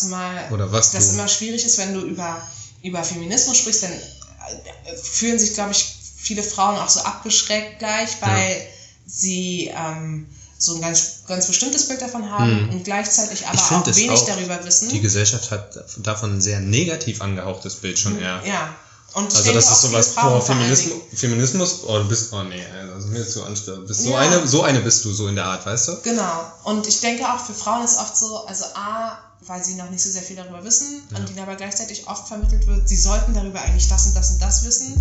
das immer schwierig ist, wenn du über Feminismus sprichst, dann fühlen sich, glaube ich, viele Frauen auch so abgeschreckt gleich, weil sie so ein ganz bestimmtes Bild davon haben und gleichzeitig aber auch wenig darüber wissen. Die Gesellschaft hat davon ein sehr negativ angehauchtes Bild schon eher. Ja. Und also das ist sowas, Feminismus, du bist, also mir ist so anstrengend. So eine bist du, so in der Art, weißt du? Genau. Und ich denke auch, für Frauen ist oft so, also weil sie noch nicht so sehr viel darüber wissen und ihnen aber gleichzeitig oft vermittelt wird, sie sollten darüber eigentlich das und das und das wissen.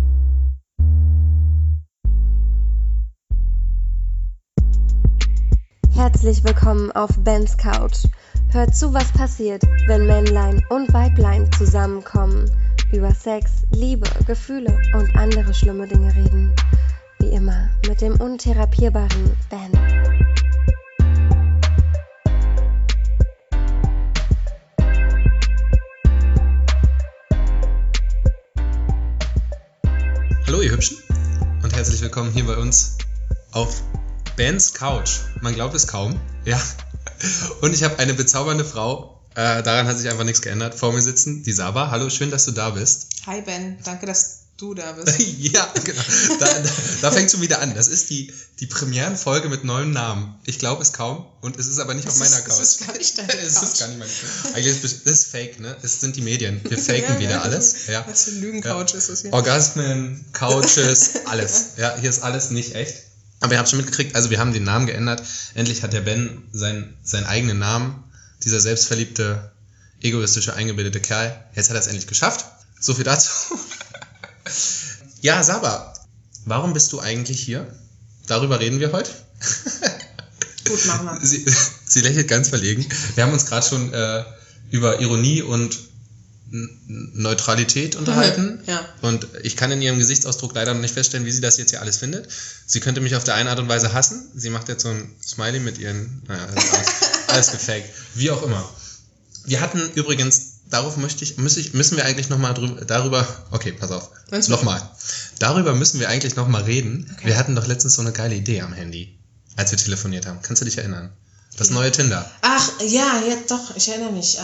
Herzlich willkommen auf Bens Couch. Hört zu, was passiert, wenn Männlein und Weiblein zusammenkommen, über Sex, Liebe, Gefühle und andere schlimme Dinge reden. Wie immer mit dem untherapierbaren Ben. Hallo ihr Hübschen und herzlich willkommen hier bei uns auf Bens Couch. Man glaubt es kaum, ja. Und ich habe eine bezaubernde Frau, daran hat sich einfach nichts geändert, vor mir sitzen, die Saba. Hallo, schön, dass du da bist. Hi Ben, danke, dass du da bist. Ja, genau. Da fängt schon wieder an. Das ist die Premierenfolge mit neuem Namen. Ich glaube es kaum und es ist aber nicht auf meiner Couch. Es ist gar nicht deine Couch. Es ist gar nicht meine Couch. Eigentlich ist das Fake, ne? Es sind die Medien. Wir faken wieder alles. Ja. Was für ein Lügen-Couch ist das hier? Orgasmen, Couches, alles. Ja, hier ist alles nicht echt. Aber ihr habt schon mitgekriegt, also wir haben den Namen geändert. Endlich hat der Ben seinen eigenen Namen. Dieser selbstverliebte, egoistische, eingebildete Kerl. Jetzt hat er es endlich geschafft. So viel dazu. Ja, Saba, warum bist du eigentlich hier? Darüber reden wir heute. Gut, machen wir. Sie lächelt ganz verlegen. Wir haben uns gerade schon über Ironie und Neutralität unterhalten. Ja. Und ich kann in ihrem Gesichtsausdruck leider noch nicht feststellen, wie sie das jetzt hier alles findet. Sie könnte mich auf der einen Art und Weise hassen. Sie macht jetzt so ein Smiley mit ihren... Naja, alles gefaked. Wie auch immer. Wir hatten übrigens... müssen wir eigentlich nochmal darüber... Okay, pass auf. Nochmal. Darüber müssen wir eigentlich nochmal reden. Okay. Wir hatten doch letztens so eine geile Idee am Handy, als wir telefoniert haben. Kannst du dich erinnern? Das neue Tinder. Ach, ja, doch, ich erinnere mich.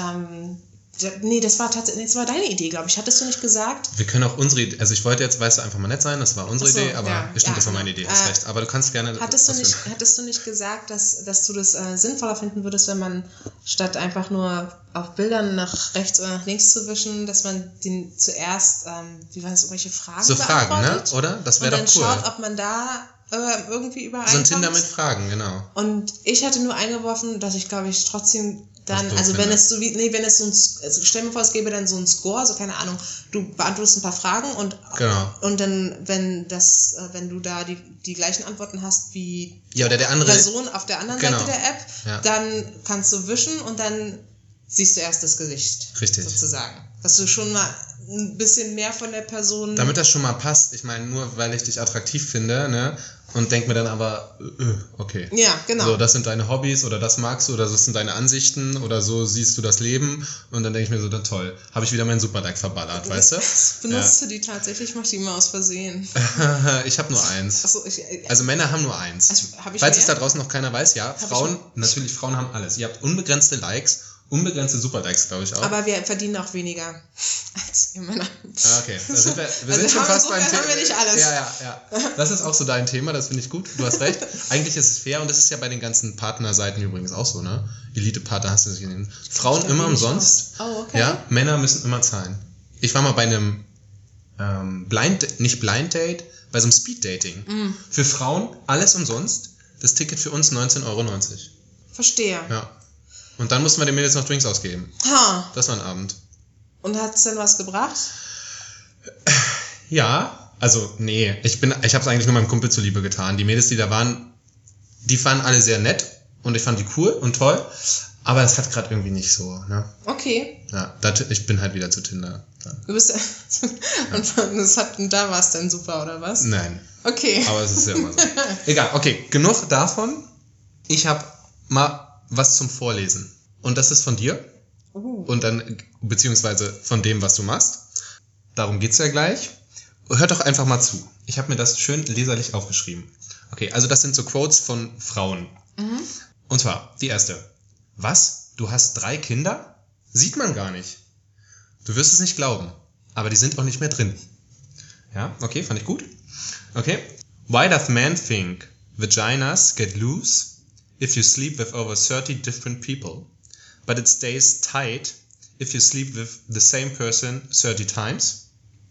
Nee, das war deine Idee, glaube ich. Hattest du nicht gesagt? Wir können auch unsere Idee, also ich wollte jetzt, weißt du, einfach mal nett sein, das war unsere Idee, aber stimmt, das war meine Idee, hast recht. Aber du kannst gerne... Hattest du nicht gesagt, dass du das sinnvoller finden würdest, wenn man statt einfach nur auf Bildern nach rechts oder nach links zu wischen, dass man den zuerst, irgendwelche Fragen beantwortet? Fragen, ne? Oder? Das wäre doch cool. Und dann schaut, ob man da irgendwie übereinkommt. So ein Tinder mit Fragen, genau. Und ich hatte nur eingeworfen, dass ich, glaube ich, trotzdem dann, also wenn es so also stell mir vor, es gäbe dann so ein Score, so keine Ahnung, du beantwortest ein paar Fragen und dann, wenn du da die gleichen Antworten hast wie oder der andere Person auf der anderen Seite der App, dann kannst du wischen und dann siehst du erst das Gesicht. Richtig. Sozusagen. Dass du schon mal ein bisschen mehr von der Person... Damit das schon mal passt, ich meine, nur weil ich dich attraktiv finde, ne, und denk mir dann aber, okay. Ja, genau. So, das sind deine Hobbys oder das magst du oder das sind deine Ansichten oder so siehst du das Leben und dann denke ich mir so, dann toll, habe ich wieder meinen Superlike verballert, weißt du? Benutzt du die tatsächlich? Ich mach die immer aus Versehen. Ich habe nur eins. Achso, also Männer haben nur eins. Falls es da draußen noch keiner weiß, ja, Frauen haben alles. Ihr habt unbegrenzte Likes, unbegrenzte Superlikes, glaube ich auch. Aber wir verdienen auch weniger als ihr Männer. Okay, da sind wir sind schon fast beim Thema. Haben wir nicht alles. Ja. Das ist auch so dein Thema, das finde ich gut. Du hast recht. Eigentlich ist es fair und das ist ja bei den ganzen Partnerseiten übrigens auch so, ne? Elite-Partner hast du nicht gesehen. Frauen immer umsonst. Oh, okay. Ja, Männer müssen immer zahlen. Ich war mal bei einem nicht Blind Date, bei so einem Speed Dating. Für Frauen alles umsonst. Das Ticket für uns 19,90 €. Verstehe. Ja. Und dann mussten wir den Mädels noch Drinks ausgeben. Das war ein Abend. Und hat es denn was gebracht? Ja, also nee, ich habe es eigentlich nur meinem Kumpel zuliebe getan. Die Mädels, die da waren, die fanden alle sehr nett und ich fand die cool und toll, aber es hat gerade irgendwie nicht so, ne? Okay. Ja, ich bin halt wieder zu Tinder. Ja. Du bist und da war es dann super, oder was? Nein. Okay. Aber es ist ja immer so. Egal, okay, genug davon. Ich habe mal was zum Vorlesen. Und das ist von dir. Und dann, beziehungsweise von dem, was du machst. Darum geht's ja gleich. Hört doch einfach mal zu. Ich habe mir das schön leserlich aufgeschrieben. Okay, also das sind so Quotes von Frauen. Und zwar, die erste. Was? Du hast 3 Kinder? Sieht man gar nicht. Du wirst es nicht glauben. Aber die sind auch nicht mehr drin. Ja, okay, fand ich gut. Okay. Why does man think vaginas get loose if you sleep with over 30 different people, but it stays tight if you sleep with the same person 30 times?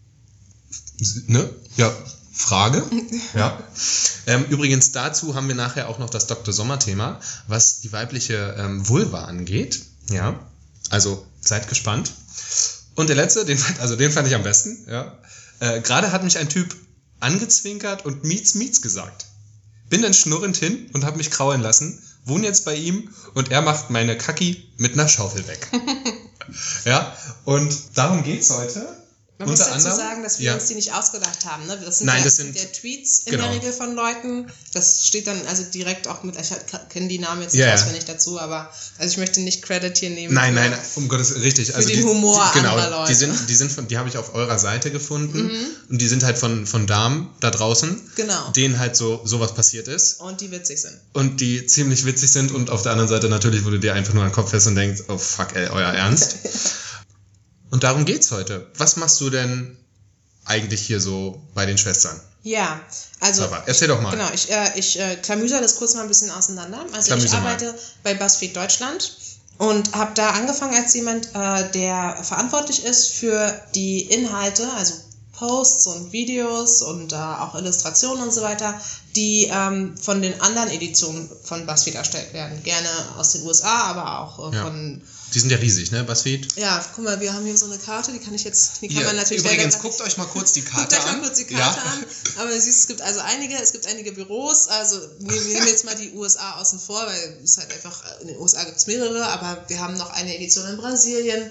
Ne? Ja, Frage. Ja. Übrigens dazu haben wir nachher auch noch das Dr. Sommer-Thema, was die weibliche Vulva angeht. Ja, also seid gespannt. Und der letzte, den fand ich am besten. Ja. Gerade hat mich ein Typ angezwinkert und Mietz gesagt. Bin dann schnurrend hin und habe mich kraulen lassen, wohne jetzt bei ihm und er macht meine Kacki mit einer Schaufel weg. Ja, und darum geht's heute. Man muss dazu sagen, dass wir uns die nicht ausgedacht haben. Ne? Das sind ja Tweets in der Regel von Leuten. Das steht dann also direkt auch mit, ich kenne die Namen jetzt nicht auswendig dazu, aber also ich möchte nicht Credit hier nehmen. Nein, um Gottes richtig. Für also den Humor anderer Leute. Die habe ich auf eurer Seite gefunden und die sind halt von Damen da draußen, denen halt sowas passiert ist. Und die witzig sind. Und die ziemlich witzig sind und auf der anderen Seite natürlich, wo du dir einfach nur an den Kopf fährst und denkst, oh fuck ey, euer Ernst? Und darum geht's heute. Was machst du denn eigentlich hier so bei den Schwestern? Ja, also... Sava, erzähl doch mal. Genau, ich klamüser das kurz mal ein bisschen auseinander. Also ich arbeite bei BuzzFeed Deutschland und habe da angefangen als jemand, der verantwortlich ist für die Inhalte, also Posts und Videos und auch Illustrationen und so weiter, die von den anderen Editionen von BuzzFeed erstellt werden. Gerne aus den USA, aber auch von... Die sind ja riesig, ne, BuzzFeed? Ja, guck mal, wir haben hier so eine Karte, die kann man natürlich... Übrigens, guckt euch mal kurz die Karte an. Aber du siehst, es gibt einige Büros, also wir nehmen jetzt mal die USA außen vor, weil es halt einfach, in den USA gibt es mehrere, aber wir haben noch eine Edition in Brasilien,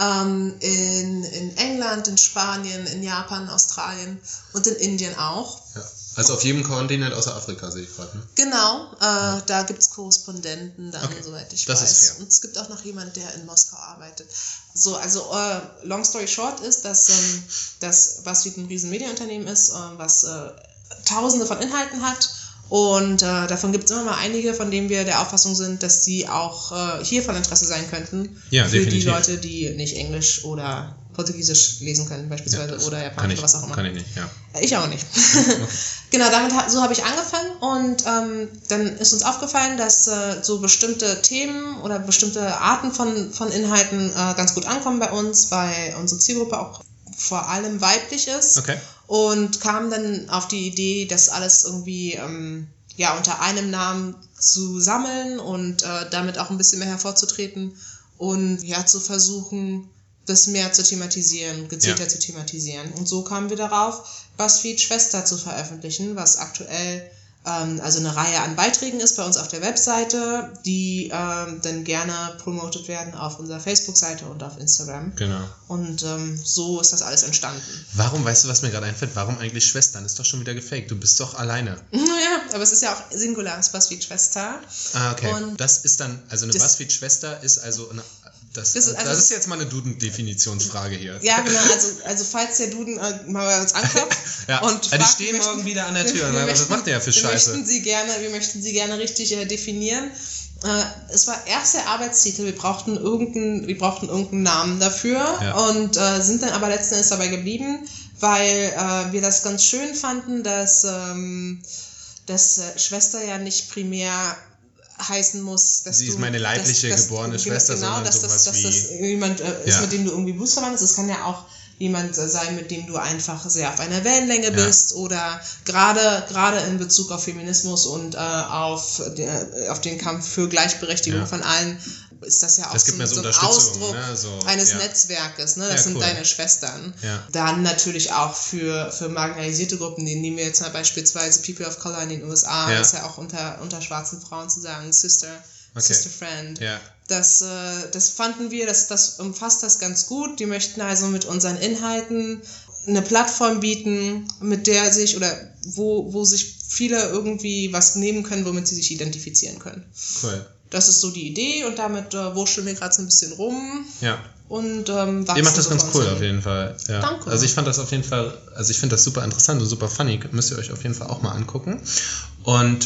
in England, in Spanien, in Japan, Australien und in Indien auch. Ja. Also auf jedem Kontinent außer Afrika, sehe ich gerade. Ne? Genau, da gibt es Korrespondenten dann, soweit ich weiß. Das ist fair. Und es gibt auch noch jemanden, der in Moskau arbeitet. So, also long story short ist, dass BuzzFeed ein riesen Medienunternehmen ist, was tausende von Inhalten hat. Und davon gibt es immer mal einige, von denen wir der Auffassung sind, dass die auch hier von Interesse sein könnten. Ja, für definitiv. Die Leute, die nicht Englisch oder Portugiesisch lesen können beispielsweise oder Japanisch oder was auch immer. Kann ich nicht, ja. Ich auch nicht. Okay. Genau, so habe ich angefangen und dann ist uns aufgefallen, dass so bestimmte Themen oder bestimmte Arten von Inhalten ganz gut ankommen bei uns, weil unsere Zielgruppe auch vor allem weiblich ist. Okay. Und kam dann auf die Idee, das alles irgendwie unter einem Namen zu sammeln und damit auch ein bisschen mehr hervorzutreten und zu versuchen, das mehr zu thematisieren, gezielter zu thematisieren. Und so kamen wir darauf, BuzzFeed Schwester zu veröffentlichen, was aktuell also eine Reihe an Beiträgen ist bei uns auf der Webseite, die dann gerne promotet werden auf unserer Facebook-Seite und auf Instagram. Genau. Und so ist das alles entstanden. Warum, weißt du, was mir gerade einfällt, warum eigentlich Schwestern? Ist doch schon wieder gefaked, du bist doch alleine. Naja, aber es ist ja auch Singular, es ist BuzzFeed Schwester. Ah, okay. Und das ist dann, also eine BuzzFeed Schwester ist also eine... Das ist jetzt mal eine Duden-Definitionsfrage hier. Ja, genau. Also falls der Duden mal bei uns ankommt und fragt, die stehen morgen wieder an der Tür. Was macht der für Scheiße? Wir möchten sie gerne richtig definieren. Es war erst der Arbeitstitel. Wir brauchten irgendeinen Namen dafür und sind dann aber letzten Endes dabei geblieben, weil wir das ganz schön fanden, dass Schwester ja nicht primär heißen muss, dass sie ist meine leibliche geborene Schwester, sondern dass das jemand ist, mit dem du irgendwie bluesverwandt bist. Es kann ja auch jemand sein, mit dem du einfach sehr auf einer Wellenlänge bist oder gerade in Bezug auf Feminismus und auf den Kampf für Gleichberechtigung von allen ist das ja auch so ein Ausdruck eines Netzwerkes. Ne? Das sind cool. Deine Schwestern. Ja. Dann natürlich auch für marginalisierte Gruppen, die nehmen wir jetzt mal beispielsweise People of Color in den USA, ist ja auch unter schwarzen Frauen zu sagen, Sister Friend. Ja. Das fanden wir, das umfasst das ganz gut. Die möchten also mit unseren Inhalten eine Plattform bieten, mit der sich wo sich viele irgendwie was nehmen können, womit sie sich identifizieren können. Cool. Das ist so die Idee und damit wurschteln wir gerade so ein bisschen rum. Ja. Und ihr macht das ganz cool auf jeden Fall. Ja. Danke. Also ich fand das auf jeden Fall, ich finde das super interessant und super funny. Müsst ihr euch auf jeden Fall auch mal angucken. Und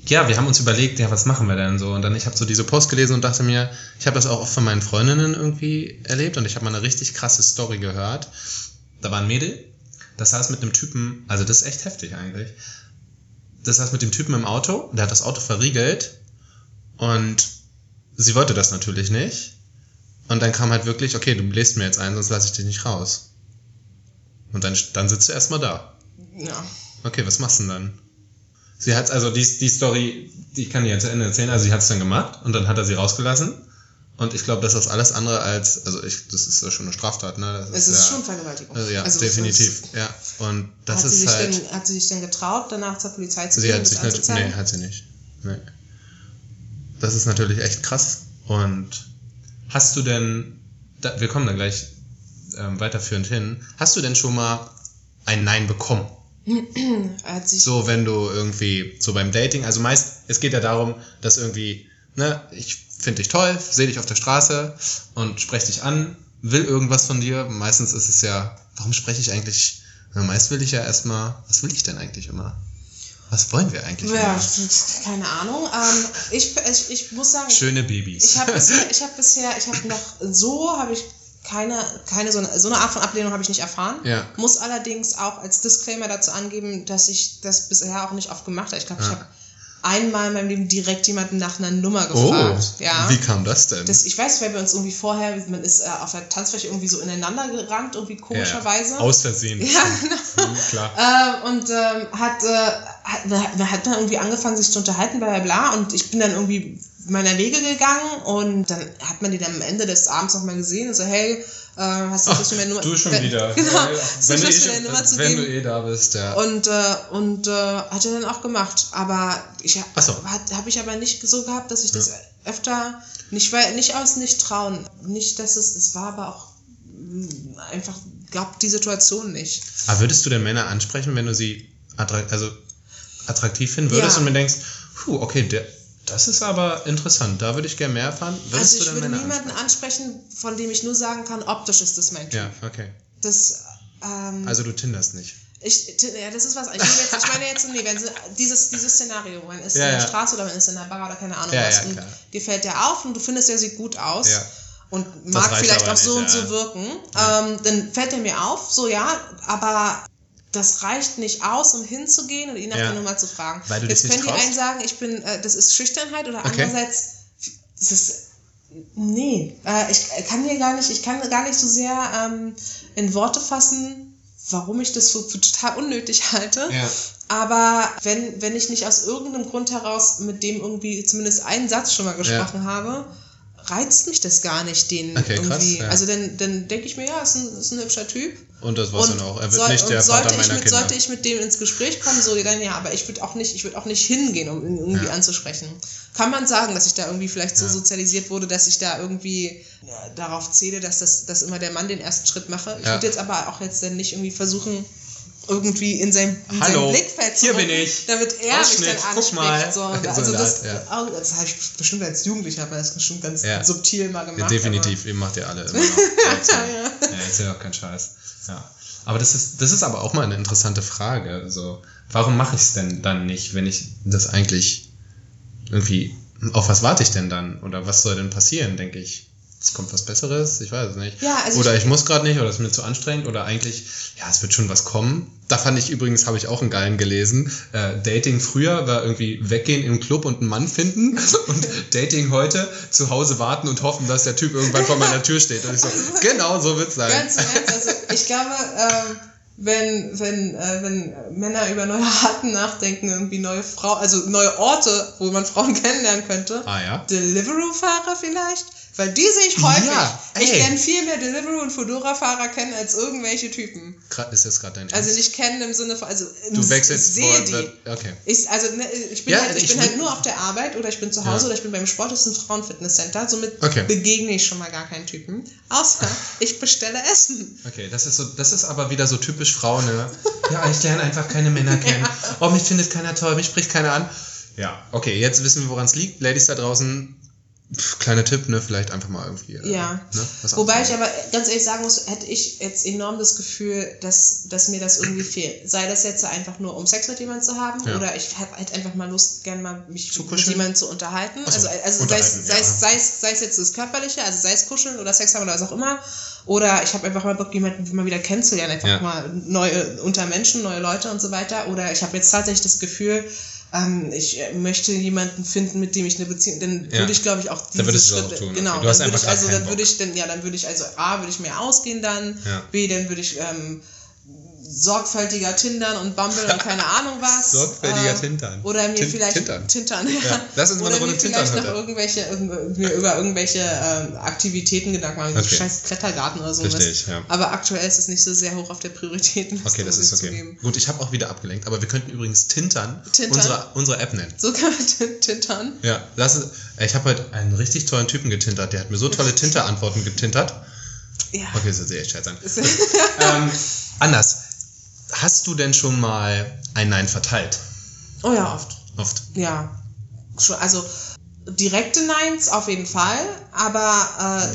ja, wir haben uns überlegt, ja, was machen wir denn so? Und dann, ich habe so diese Post gelesen und dachte mir, ich habe das auch oft von meinen Freundinnen irgendwie erlebt und ich habe mal eine richtig krasse Story gehört. Da war ein Mädel, das saß mit einem Typen, also das ist echt heftig eigentlich, das saß mit dem Typen im Auto, der hat das Auto verriegelt und sie wollte das natürlich nicht. Und dann kam halt wirklich, okay, du bläst mir jetzt ein, sonst lasse ich dich nicht raus. Und dann sitzt du erstmal da. Ja. Okay, was machst du denn dann? Sie hat also die Story, die kann ich jetzt zu Ende erzählen, also sie hat es dann gemacht und dann hat er sie rausgelassen. Und ich glaube, das ist alles andere als, das ist ja schon eine Straftat, ne? Es ist schon Vergewaltigung. Ja, also definitiv, ja. Und das ist halt... Hat sie sich denn getraut, danach zur Polizei zu gehen? Nee, hat sie nicht. Nee. Das ist natürlich echt krass. Und hast du denn, wir kommen da gleich weiterführend hin, hast du denn schon mal ein Nein bekommen? So, wenn du irgendwie, so beim Dating, also meist, es geht ja darum, dass irgendwie, ne, ich finde dich toll, sehe dich auf der Straße und spreche dich an, will irgendwas von dir. Meistens ist es ja, warum spreche ich eigentlich, meist will ich ja erstmal, was will ich denn eigentlich immer? Was wollen wir eigentlich? Ja, keine Ahnung. Ich muss sagen... Schöne Babys. Ich habe keine so eine Art von Ablehnung habe ich nicht erfahren. Ja. Muss allerdings auch als Disclaimer dazu angeben, dass ich das bisher auch nicht oft gemacht habe. Ich glaube, ich habe einmal in meinem Leben direkt jemanden nach einer Nummer gefragt. Oh, ja. Wie kam das denn? Ich weiß, weil wir uns irgendwie vorher, man ist auf der Tanzfläche irgendwie so ineinander gerannt, irgendwie komischerweise. Ja, aus Versehen. Ja, genau. Klar. Und hat dann irgendwie angefangen, sich zu unterhalten, bla bla bla. Und ich bin dann irgendwie meiner Wege gegangen und dann hat man den am Ende des Abends nochmal gesehen und so, hey, hast du Lust, mir eine Nummer... Du schon wieder. Genau, wenn du da bist, ja. Und hat er dann auch gemacht. Aber habe ich aber nicht so gehabt, dass ich das öfter, nicht aus Nicht-Trauen, nicht, dass es war aber auch einfach, glaubt die Situation nicht. Aber würdest du denn Männer ansprechen, wenn du sie attraktiv finden würdest und mir denkst, okay, das ist aber interessant, da würde ich gerne mehr erfahren. Also ich würde niemanden ansprechen, von dem ich nur sagen kann, optisch ist das mein Typ. Ja, okay. Also du tinderst nicht. Das ist was, ich meine jetzt, wenn dieses Szenario, man ist in der Straße oder man ist in der Bar oder keine Ahnung was und dir fällt der auf und du findest, der sieht gut aus und mag vielleicht auch so und so wirken, dann fällt der mir auf, so aber das reicht nicht aus, um hinzugehen und ihn nach der Nummer zu fragen. Weil du jetzt können die traust? einen sagen, das ist Schüchternheit oder andererseits, das ist, ich kann gar nicht so sehr in Worte fassen, warum ich das für total unnötig halte. Ja. Aber wenn ich nicht aus irgendeinem Grund heraus mit dem irgendwie zumindest einen Satz schon mal gesprochen habe, reizt mich das gar nicht, den irgendwie. Krass, also dann denke ich mir, ist ein hübscher Typ. Und das war's dann auch. Er wird nicht der Vater meiner Kinder. Sollte ich mit dem ins Gespräch kommen, so dann aber ich würde auch nicht hingehen, um ihn irgendwie anzusprechen. Kann man sagen, dass ich da irgendwie vielleicht so sozialisiert wurde, dass ich da irgendwie darauf zähle, dass immer der Mann den ersten Schritt mache. Ich würde jetzt aber auch jetzt dann nicht irgendwie versuchen, irgendwie in sein Blickfeld zu rücken, damit er mich dann anspricht. So. Also das habe ich bestimmt als Jugendlicher, habe das bestimmt ganz subtil mal gemacht. Definitiv, ihr macht ja alle immer noch. Ist ja auch kein Scheiß. Ja. Aber das ist aber auch mal eine interessante Frage. Also, warum mache ich es denn dann nicht, wenn ich das eigentlich irgendwie, auf was warte ich denn dann? Oder was soll denn passieren, denke ich? Es kommt was Besseres, ich weiß es nicht. Ja, also oder ich muss gerade nicht, oder es ist mir zu anstrengend, oder eigentlich, es wird schon was kommen. Da fand ich übrigens, habe ich auch einen geilen gelesen, Dating früher war irgendwie weggehen im Club und einen Mann finden und Dating heute, zu Hause warten und hoffen, dass der Typ irgendwann vor meiner Tür steht. Und ich so, genau so wird's sein. Ganz, also ich glaube, wenn Männer über neue Arten nachdenken, irgendwie neue Orte, wo man Frauen kennenlernen könnte, Deliveroo-Fahrer vielleicht, weil die sehe ich häufig. Ich lerne viel mehr Deliveroo- und Fedora-Fahrer kennen als irgendwelche Typen. Ist das gerade dein Ernst? Also nicht kennen im Sinne von, du wechselst, sehe die. Okay. Ich bin halt nur auf der Arbeit oder ich bin zu Hause oder ich bin beim Sport, das ist ein Frauenfitnesscenter, somit begegne ich schon mal gar keinen Typen. Außer ich bestelle Essen. Okay, das ist aber wieder so typisch Frauen, ne? Ja, ich lerne einfach keine Männer kennen. Mich findet keiner toll, mich spricht keiner an. Ja, okay, jetzt wissen wir, woran es liegt. Ladies da draußen, Kleiner Tipp, ne, vielleicht einfach mal irgendwie. Ja. Ne, wobei ich aber ganz ehrlich sagen muss, hätte ich jetzt enorm das Gefühl, dass mir das irgendwie fehlt. Sei das jetzt einfach nur, um Sex mit jemandem zu haben, oder ich hätte halt einfach mal Lust, gerne mal mich mit jemandem zu unterhalten. So, also sei es jetzt das Körperliche, also sei es kuscheln oder Sex haben oder was auch immer. Oder ich habe einfach mal Bock, jemanden mal wieder kennenzulernen, einfach mal unter Menschen, neue Leute und so weiter. Oder ich habe jetzt tatsächlich das Gefühl, ich möchte jemanden finden, mit dem ich eine Beziehung, dann würde ich, glaube ich, auch diese Schritte, tun, genau, okay. Dann würde ich mehr ausgehen dann, B, dann würde ich sorgfältiger Tindern und Bumble und keine Ahnung was. Sorgfältiger Tintern. Oder mir vielleicht Tintern, Lass uns mal eine Runde Tintern vielleicht noch über irgendwelche Aktivitäten Gedanken machen, wie scheiß Klettergarten oder so. Richtig, Aber aktuell ist es nicht so sehr hoch auf der Prioritätenliste. Okay, das ist okay. Zugeben. Gut, ich habe auch wieder abgelenkt, aber wir könnten übrigens Tintern. Unsere App nennen. So kann man Tintern? Ja, ich habe heute einen richtig tollen Typen getintert, der hat mir so tolle Tinter-Antworten getintert. Ja. Okay, das hört sich echt scheiße an. Anders. Hast du denn schon mal ein Nein verteilt? Oh ja, oft. Oft? Ja. Also direkte Neins auf jeden Fall, aber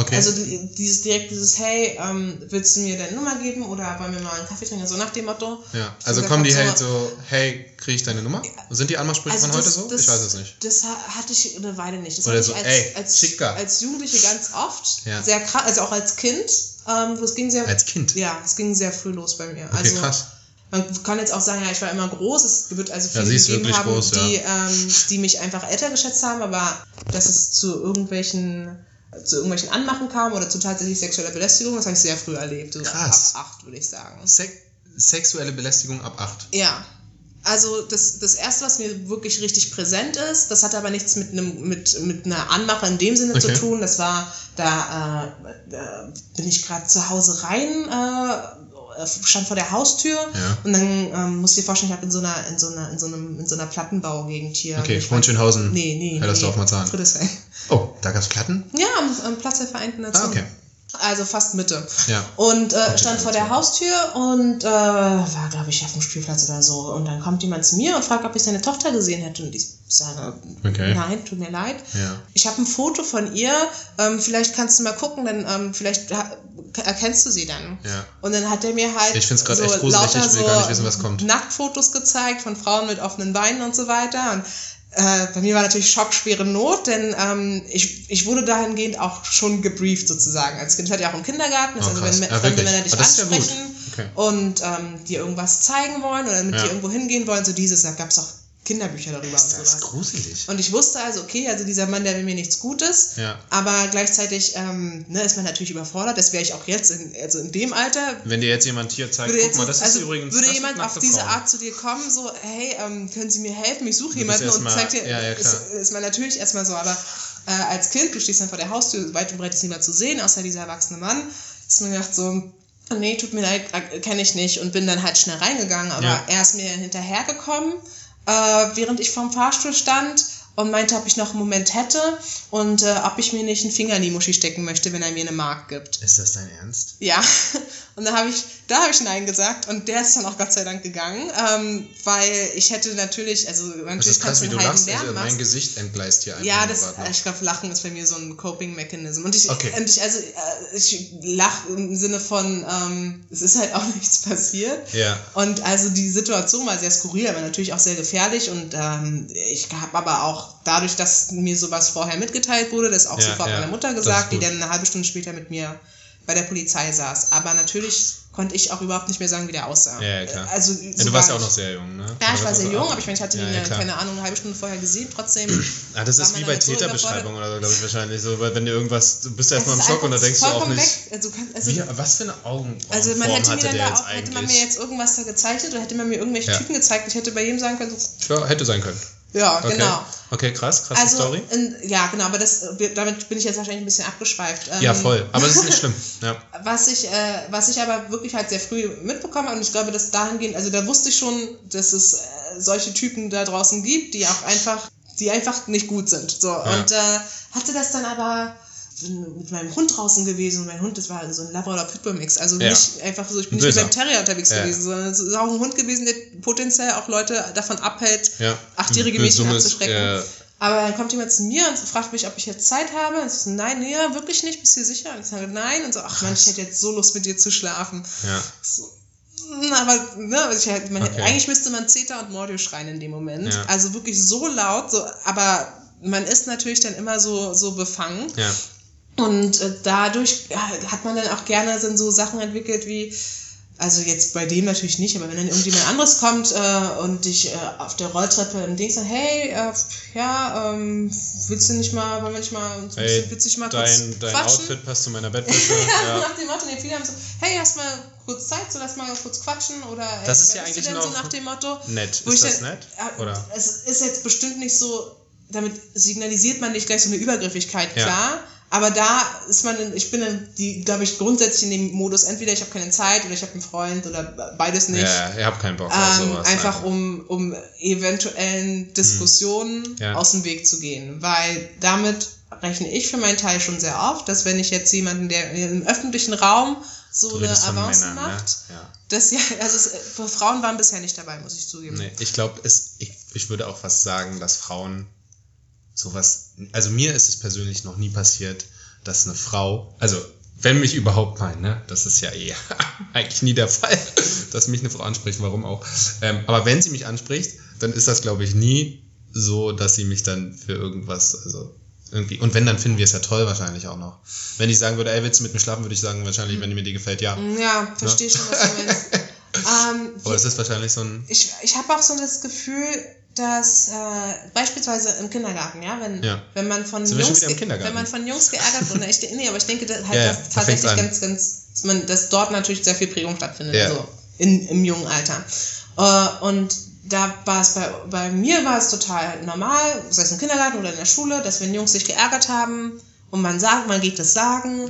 dieses hey, willst du mir deine Nummer geben oder wollen wir mal einen Kaffee trinken, so nach dem Motto. Ja, also kommen die halt so, hey, kriege ich deine Nummer? Sind die Anmachsprüche von heute so? Ich weiß es nicht. Das hatte ich eine Weile nicht. Das oder hatte so, ich als Jugendliche ganz oft, sehr krass, also auch als Kind. Das ging sehr, als Kind? Ja, es ging sehr früh los bei mir. Okay, also, krass. Man kann jetzt auch sagen, ja, ich war immer groß. Es wird also viele gegeben haben, groß, die mich einfach älter geschätzt haben, aber dass es zu irgendwelchen Anmachen kam oder zu tatsächlich sexueller Belästigung, das habe ich sehr früh erlebt. So krass. Ab 8, würde ich sagen. Sexuelle Belästigung ab 8? Ja. Also das Erste, was mir wirklich richtig präsent ist, das hatte aber nichts mit einer Anmache in dem Sinne zu tun. Das war, da bin ich gerade zu Hause rein, stand vor der Haustür und dann musst du dir vorstellen, ich habe in so einer Plattenbaugegend hier. Okay, Hohenschönhausen. Nee. Hellersdorf, Marzahn. Friedrichshain. Oh, da gab's Platten? Ja, am Platz der Vereinten Nationen. Okay. Also fast Mitte. Ja. Und stand vor der Haustür und war, glaube ich, auf dem Spielplatz oder so. Und dann kommt jemand zu mir und fragt, ob ich seine Tochter gesehen hätte. Und ich sage, nein, tut mir leid. Ja. Ich habe ein Foto von ihr, vielleicht kannst du mal gucken, dann vielleicht erkennst du sie dann. Ja. Und dann hat er mir halt ich find's echt gruselig, ich will gar nicht wissen, was kommt. Nacktfotos gezeigt von Frauen mit offenen Beinen und so weiter. Und bei mir war natürlich schockschwere Not, denn ich wurde dahingehend auch schon gebrieft sozusagen. Als Kind hatte ich auch im Kindergarten, also wenn fremde Männer dich ansprechen und dir irgendwas zeigen wollen oder mit dir irgendwo hingehen wollen, so da gab es auch Kinderbücher darüber und sowas. Das ist gruselig. Und ich wusste also, okay, also dieser Mann, der will mir nichts Gutes, aber gleichzeitig ist man natürlich überfordert, das wäre ich auch jetzt, in dem Alter. Wenn dir jetzt jemand hier zeigt, guck mal, das ist übrigens... Würde jemand auf diese Art zu dir kommen, so, hey, können Sie mir helfen, ich suche jemanden und zeigt dir, ist man natürlich erstmal so, aber als Kind, du stehst dann vor der Haustür, weit und breit ist niemand zu sehen, außer dieser erwachsene Mann, ist mir gedacht so, nee, tut mir leid, kenne ich nicht und bin dann halt schnell reingegangen, aber er ist mir hinterhergekommen, während ich vorm Fahrstuhl stand und meinte, ob ich noch einen Moment hätte und ob ich mir nicht einen Finger in die Muschi stecken möchte, wenn er mir eine Mark gibt. Ist das dein Ernst? Ja, und da habe ich Nein gesagt und der ist dann auch Gott sei Dank gegangen, weil ich hätte natürlich, das ist krass, wie du lachst, mein Gesicht entgleist hier einfach. Ja, ich glaube, Lachen ist bei mir so ein Coping-Mechanism und ich lache im Sinne von, es ist halt auch nichts passiert und also die Situation war sehr skurril, aber natürlich auch sehr gefährlich und ich habe aber auch dadurch, dass mir sowas vorher mitgeteilt wurde, das auch sofort meiner Mutter gesagt, die dann eine halbe Stunde später mit mir bei der Polizei saß. Aber natürlich konnte ich auch überhaupt nicht mehr sagen, wie der aussah. Ja, klar. Also, du warst ja auch noch sehr jung, ne? Ja, ich war sehr jung, aber ich meine, ich hatte ihn keine Ahnung, eine halbe Stunde vorher gesehen, trotzdem. Das ist wie bei Täterbeschreibung oder so, glaube ich, wahrscheinlich so, weil wenn dir irgendwas, du bist ja erstmal im Schock und da denkst du auch nicht, was für eine Augenbrauen also man hätte man mir jetzt irgendwas da gezeichnet oder hätte man mir irgendwelche Typen gezeigt, ich hätte bei jedem sagen können, so, ja, hätte sein können. Ja, genau. Okay, krasse Story. Ja, genau, aber damit bin ich jetzt wahrscheinlich ein bisschen abgeschweift. Ja, voll, aber das ist nicht schlimm. Ja. Was ich aber wirklich halt sehr früh mitbekommen habe und ich glaube, dass dahingehend, also da wusste ich schon, dass es solche Typen da draußen gibt, die einfach nicht gut sind. So. Ja. Und hatte das dann aber mit meinem Hund draußen gewesen und mein Hund, das war so ein Labrador-Pitbull-Mix, also nicht einfach so, ich bin nicht mit meinem Terrier unterwegs gewesen, sondern es ist auch ein Hund gewesen, der potenziell auch Leute davon abhält, 8-jährige Mädchen abzuschrecken. Aber dann kommt jemand zu mir und fragt mich, ob ich jetzt Zeit habe. Und ich so, nein, nee, wirklich nicht, bist du sicher? Und ich sage, nein. Und so, ach Mann, ich hätte jetzt so Lust, mit dir zu schlafen. Ja. So, aber eigentlich müsste man Zeta und Mordio schreien in dem Moment. Ja. Also wirklich so laut, so, aber man ist natürlich dann immer so befangen. Ja. Und dadurch hat man dann auch gerne so Sachen entwickelt wie, also jetzt bei dem natürlich nicht, aber wenn dann irgendjemand anderes kommt und dich auf der Rolltreppe im Ding sagt, hey, willst du nicht mal, wollen wir nicht mal uns ein bisschen witzig mal kurz quatschen? Dein Outfit passt zu meiner Bettwäsche. Ja, nach dem Motto, viele haben so, hey, hast mal kurz Zeit, so lass mal kurz quatschen oder das ist ja eigentlich noch so nach dem Motto. Nett. Ist das nett? Oder? Es ist jetzt bestimmt nicht so, damit signalisiert man nicht gleich so eine Übergriffigkeit, klar. Aber da ist ich bin dann, glaube ich, grundsätzlich in dem Modus, entweder ich habe keine Zeit oder ich habe einen Freund oder beides nicht. Ja, ihr habt keinen Bock auf sowas. Einfach um eventuellen Diskussionen aus dem Weg zu gehen. Weil damit rechne ich für meinen Teil schon sehr oft, dass wenn ich jetzt jemanden, der im öffentlichen Raum so eine Avance macht, also Frauen waren bisher nicht dabei, muss ich zugeben. Nee, ich glaube, ich würde auch fast sagen, dass Frauen sowas, also mir ist es persönlich noch nie passiert, dass eine Frau, also wenn mich überhaupt mal, ne, das ist ja eigentlich nie der Fall, dass mich eine Frau anspricht, warum auch, aber wenn sie mich anspricht, dann ist das, glaube ich, nie so, dass sie mich dann für irgendwas, also irgendwie, und wenn, dann finden wir es ja toll wahrscheinlich auch noch. Wenn ich sagen würde, ey, willst du mit mir schlafen, würde ich sagen, wahrscheinlich, wenn mir die gefällt, ja. Ja, verstehe schon, was du meinst. Aber es ist wahrscheinlich so ein... Ich habe auch so das Gefühl, dass beispielsweise im Kindergarten, wenn man von Jungs geärgert wurde, aber ich denke dass tatsächlich dass dort natürlich sehr viel Prägung stattfindet, also im jungen Alter. Und da war es bei mir war es total normal, sei es im Kindergarten oder in der Schule, dass wenn Jungs sich geärgert haben und man geht das sagen.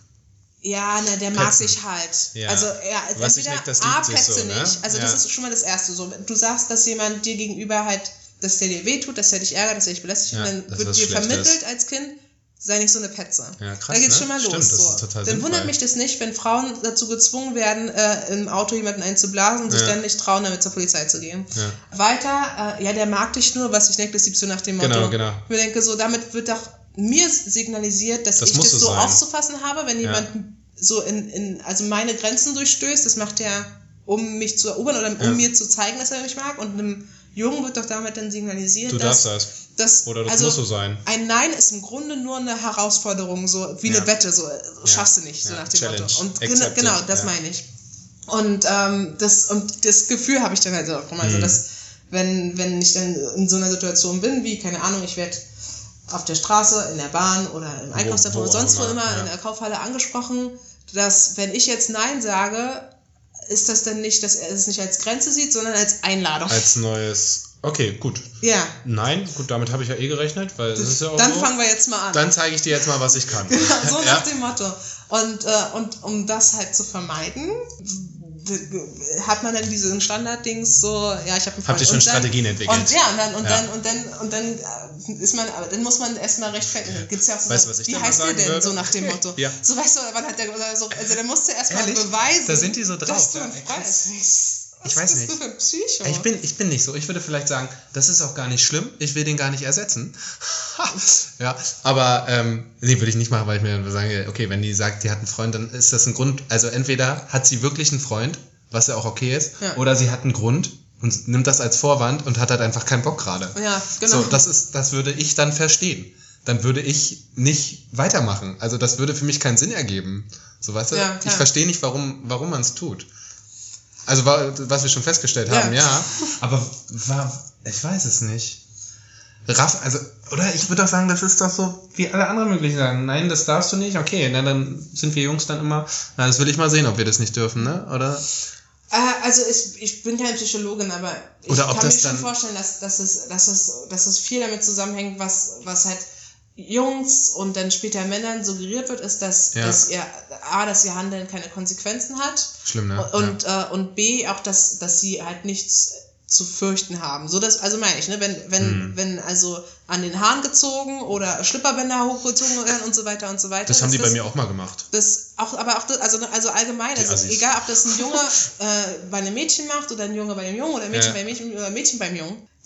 Ja, der mag sich halt. Ja. Also entweder petze so, nicht. Ne? Also das ist schon mal das Erste. So, du sagst, dass jemand dir gegenüber halt, dass der dir wehtut, dass der dich ärgert, dass der dich belästigt, und dann wird dir vermittelt als Kind, sei nicht so eine Petze. Ja, krass, da geht's schon mal los. Stimmt, das ist total dann wundert mich das nicht, wenn Frauen dazu gezwungen werden, im Auto jemanden einzublasen und sich dann nicht trauen, damit zur Polizei zu gehen. Ja. Weiter, der mag dich nur, was ich denke, das liebst du nach dem Motto. Genau. Ich mir denke, so, damit wird doch mir signalisiert, dass ich das so aufzufassen habe, wenn jemand so also meine Grenzen durchstößt, das macht er, um mich zu erobern oder um mir zu zeigen, dass er mich mag, und einem Jungen wird doch damit dann signalisiert, du darfst das. Oder das muss so sein. Ein Nein ist im Grunde nur eine Herausforderung, so wie eine Wette, so schaffst du nicht, so nach dem Challenge. Motto. Und genau, das meine ich. Und das Gefühl habe ich dann halt auch, also dass wenn ich dann in so einer Situation bin, wie, keine Ahnung, ich werde auf der Straße, in der Bahn oder im Einkaufszentrum oder sonst wo immer in der Kaufhalle angesprochen, dass wenn ich jetzt Nein sage, ist das dann nicht, dass er es nicht als Grenze sieht, sondern als Einladung. Als neues, okay, gut. Ja. Nein, gut, damit habe ich ja gerechnet, weil das ist ja auch dann so. Fangen wir jetzt mal an. Dann zeige ich dir jetzt mal, was ich kann. So nach dem Motto. Und um das halt zu vermeiden, hat man dann diesen Standarddings so, ich habe einen Freund. Habt ihr schon Strategien entwickelt? Und dann ist man, aber dann muss man erstmal rechtfertigen. Gibt's ja auch so, weißt du, was ich wie heißt der denn, so nach dem Motto? Ja. So, weißt du, wann hat der, oder so, also der musste erstmal beweisen, da sind die so drauf. Dass du ein Freund bist. Ich weiß nicht. Was bist du für ein Psycho? Ich bin nicht so. Ich würde vielleicht sagen, das ist auch gar nicht schlimm. Ich will den gar nicht ersetzen. Ja, aber würde ich nicht machen, weil ich mir sage, okay, wenn die sagt, die hat einen Freund, dann ist das ein Grund. Also entweder hat sie wirklich einen Freund, was ja auch okay ist, oder sie hat einen Grund und nimmt das als Vorwand und hat halt einfach keinen Bock gerade. Ja, genau. So, das würde ich dann verstehen. Dann würde ich nicht weitermachen. Also das würde für mich keinen Sinn ergeben. So, weißt du? Ja, ich verstehe nicht, warum man es tut. Also was wir schon festgestellt haben, aber ich weiß es nicht. Oder ich würde auch sagen, das ist doch so, wie alle anderen möglich sagen, nein, das darfst du nicht, okay, dann sind wir Jungs dann immer, das will ich mal sehen, ob wir das nicht dürfen, ne, oder? Also ich bin keine Psychologin, aber ich kann mir schon vorstellen, dass es viel damit zusammenhängt, was halt Jungs und dann später Männern suggeriert wird, ist, dass ihr Handeln keine Konsequenzen hat. Schlimm, ne? Und B, auch, dass sie halt nichts zu fürchten haben. So, also meine ich, ne, wenn also an den Haaren gezogen oder Schlipperbänder hochgezogen werden und so weiter und so weiter. Das haben die bei mir auch mal gemacht. Also allgemein, also egal, ob das ein Junge bei einem Mädchen macht oder ein Junge bei einem Jungen oder ein Mädchen beim Mädchen oder ein Mädchen beim Jungen.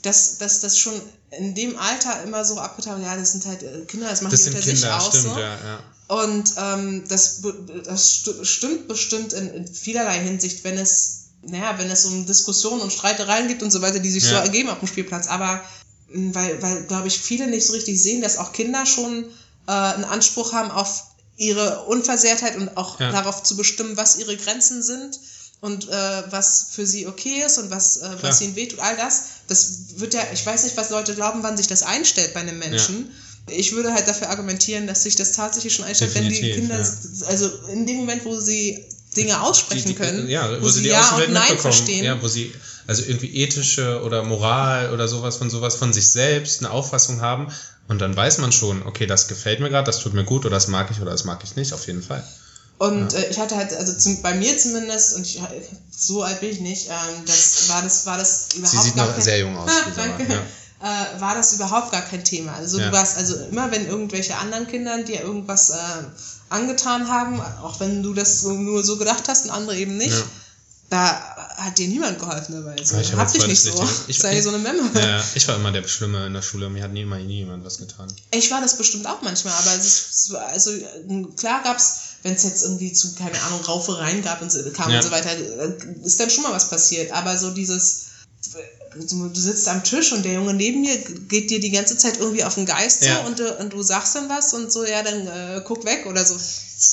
dass das schon in dem Alter immer so abgetan wird, ja, das sind halt Kinder, das machen die unter sich aus. Stimmt, so. Ja. Und das stimmt bestimmt in vielerlei Hinsicht, wenn es um Diskussionen und Streitereien gibt und so weiter, die sich so ergeben auf dem Spielplatz. Aber weil glaube ich, viele nicht so richtig sehen, dass auch Kinder schon einen Anspruch haben auf ihre Unversehrtheit und auch darauf zu bestimmen, was ihre Grenzen sind und was für sie okay ist und was ihnen wehtut, all das wird ja, ich weiß nicht, was Leute glauben, wann sich das einstellt bei einem Menschen. Ja. Ich würde halt dafür argumentieren, dass sich das tatsächlich schon einstellt, definitiv, wenn die Kinder, also in dem Moment, wo sie Dinge aussprechen können, wo sie die Ja und Nein verstehen. Ja, wo sie also irgendwie ethische oder Moral oder sowas von sich selbst eine Auffassung haben und dann weiß man schon, okay, das gefällt mir gerade, das tut mir gut oder das mag ich nicht, auf jeden Fall. Und ich hatte halt, also bei mir zumindest, und so alt bin ich nicht, war das überhaupt Sie sieht noch sehr jung aus. Danke. War das überhaupt gar kein Thema. Also du warst, also immer wenn irgendwelche anderen Kinder dir irgendwas angetan haben, auch wenn du das nur so gedacht hast und andere eben nicht, da hat dir niemand geholfen dabei. So. Hab dich nicht so. Sei so eine Memme. Ja, ich war immer der Schlimme in der Schule. Mir hat nie jemand was getan. Ich war das bestimmt auch manchmal, aber also klar gab's, wenn es jetzt irgendwie zu, keine Ahnung, Raufereien gab und so weiter, ist dann schon mal was passiert. Aber so dieses, du sitzt am Tisch und der Junge neben mir geht dir die ganze Zeit irgendwie auf den Geist und du sagst dann was und so, ja, dann guck weg oder so.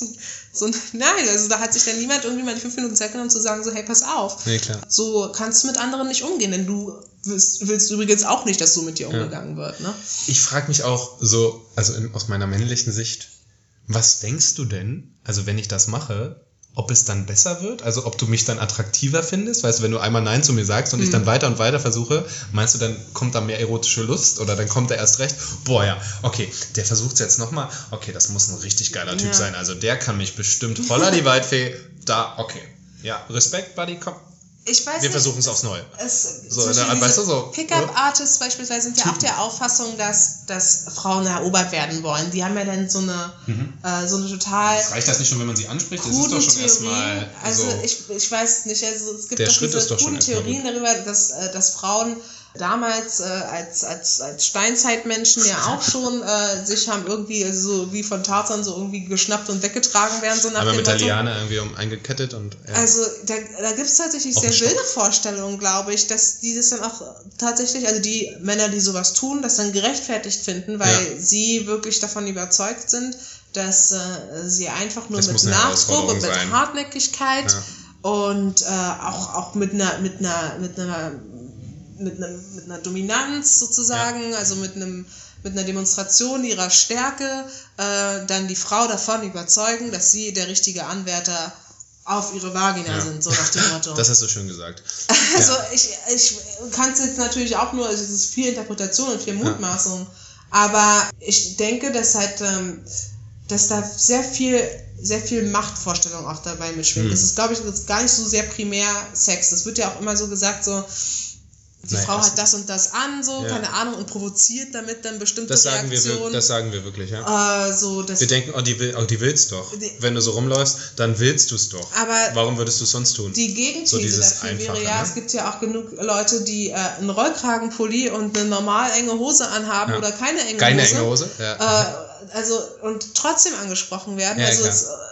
Nein, also da hat sich dann niemand irgendwie mal die 5 Minuten Zeit genommen zu sagen, so, hey, pass auf. Nee, klar. So kannst du mit anderen nicht umgehen, denn du willst übrigens auch nicht, dass so mit dir umgegangen wird. Ne? Ich frage mich auch so, also aus meiner männlichen Sicht, was denkst du denn, also wenn ich das mache, ob es dann besser wird? Also ob du mich dann attraktiver findest? Weißt du, wenn du einmal Nein zu mir sagst und ich dann weiter und weiter versuche, meinst du, dann kommt da mehr erotische Lust oder dann kommt da erst recht? Boah, ja, okay, der versucht es jetzt nochmal. Okay, das muss ein richtig geiler Typ sein. Also der kann mich bestimmt voller die Waldfee. Da, okay. Ja, Respekt, Buddy, komm. Ich weiß wir versuchen es aufs Neue. Weißt du, so. Pickup-Artists beispielsweise sind ja auch der Auffassung, dass Frauen erobert werden wollen. Die haben ja dann so eine total... Reicht das nicht schon, wenn man sie anspricht? Das ist doch schon erstmal... Also ich weiß nicht, also es gibt doch diese guten Theorien darüber, dass Frauen damals als Steinzeitmenschen ja auch schon sich haben irgendwie so wie von Tarzan so irgendwie geschnappt und weggetragen werden. So nach aber mit der Liane irgendwie eingekettet und... Ja. Also da gibt es tatsächlich sehr wilde Vorstellungen, glaube ich, dass die das dann auch tatsächlich, also die Männer, die sowas tun, das dann gerechtfertigt finden, weil sie wirklich davon überzeugt sind, dass sie einfach nur mit Nachdruck und mit Hartnäckigkeit und auch mit einer Dominanz sozusagen, also mit einer Demonstration ihrer Stärke, dann die Frau davon überzeugen, dass sie der richtige Anwärter auf ihre Vagina sind, so nach dem Motto. Das hast du schön gesagt. Also ich kann es jetzt natürlich auch nur, also es ist viel Interpretation und viel Mutmaßung, aber ich denke, dass da sehr viel Machtvorstellung auch dabei mitschwingt. Das ist, glaube ich, gar nicht so sehr primär Sex. Das wird ja auch immer so gesagt, so die Frau hat das und das an, so, keine Ahnung, und provoziert damit dann bestimmte Reaktionen. Das sagen wir wirklich, ja. Wir denken, die will's doch. Wenn du so rumläufst, dann willst du es doch. Aber warum würdest du es sonst tun? Die Gegenthese dafür wäre ja, es gibt ja auch genug Leute, die einen Rollkragenpulli und eine normal enge Hose anhaben oder keine enge Hose. Also, und trotzdem angesprochen werden. Ja,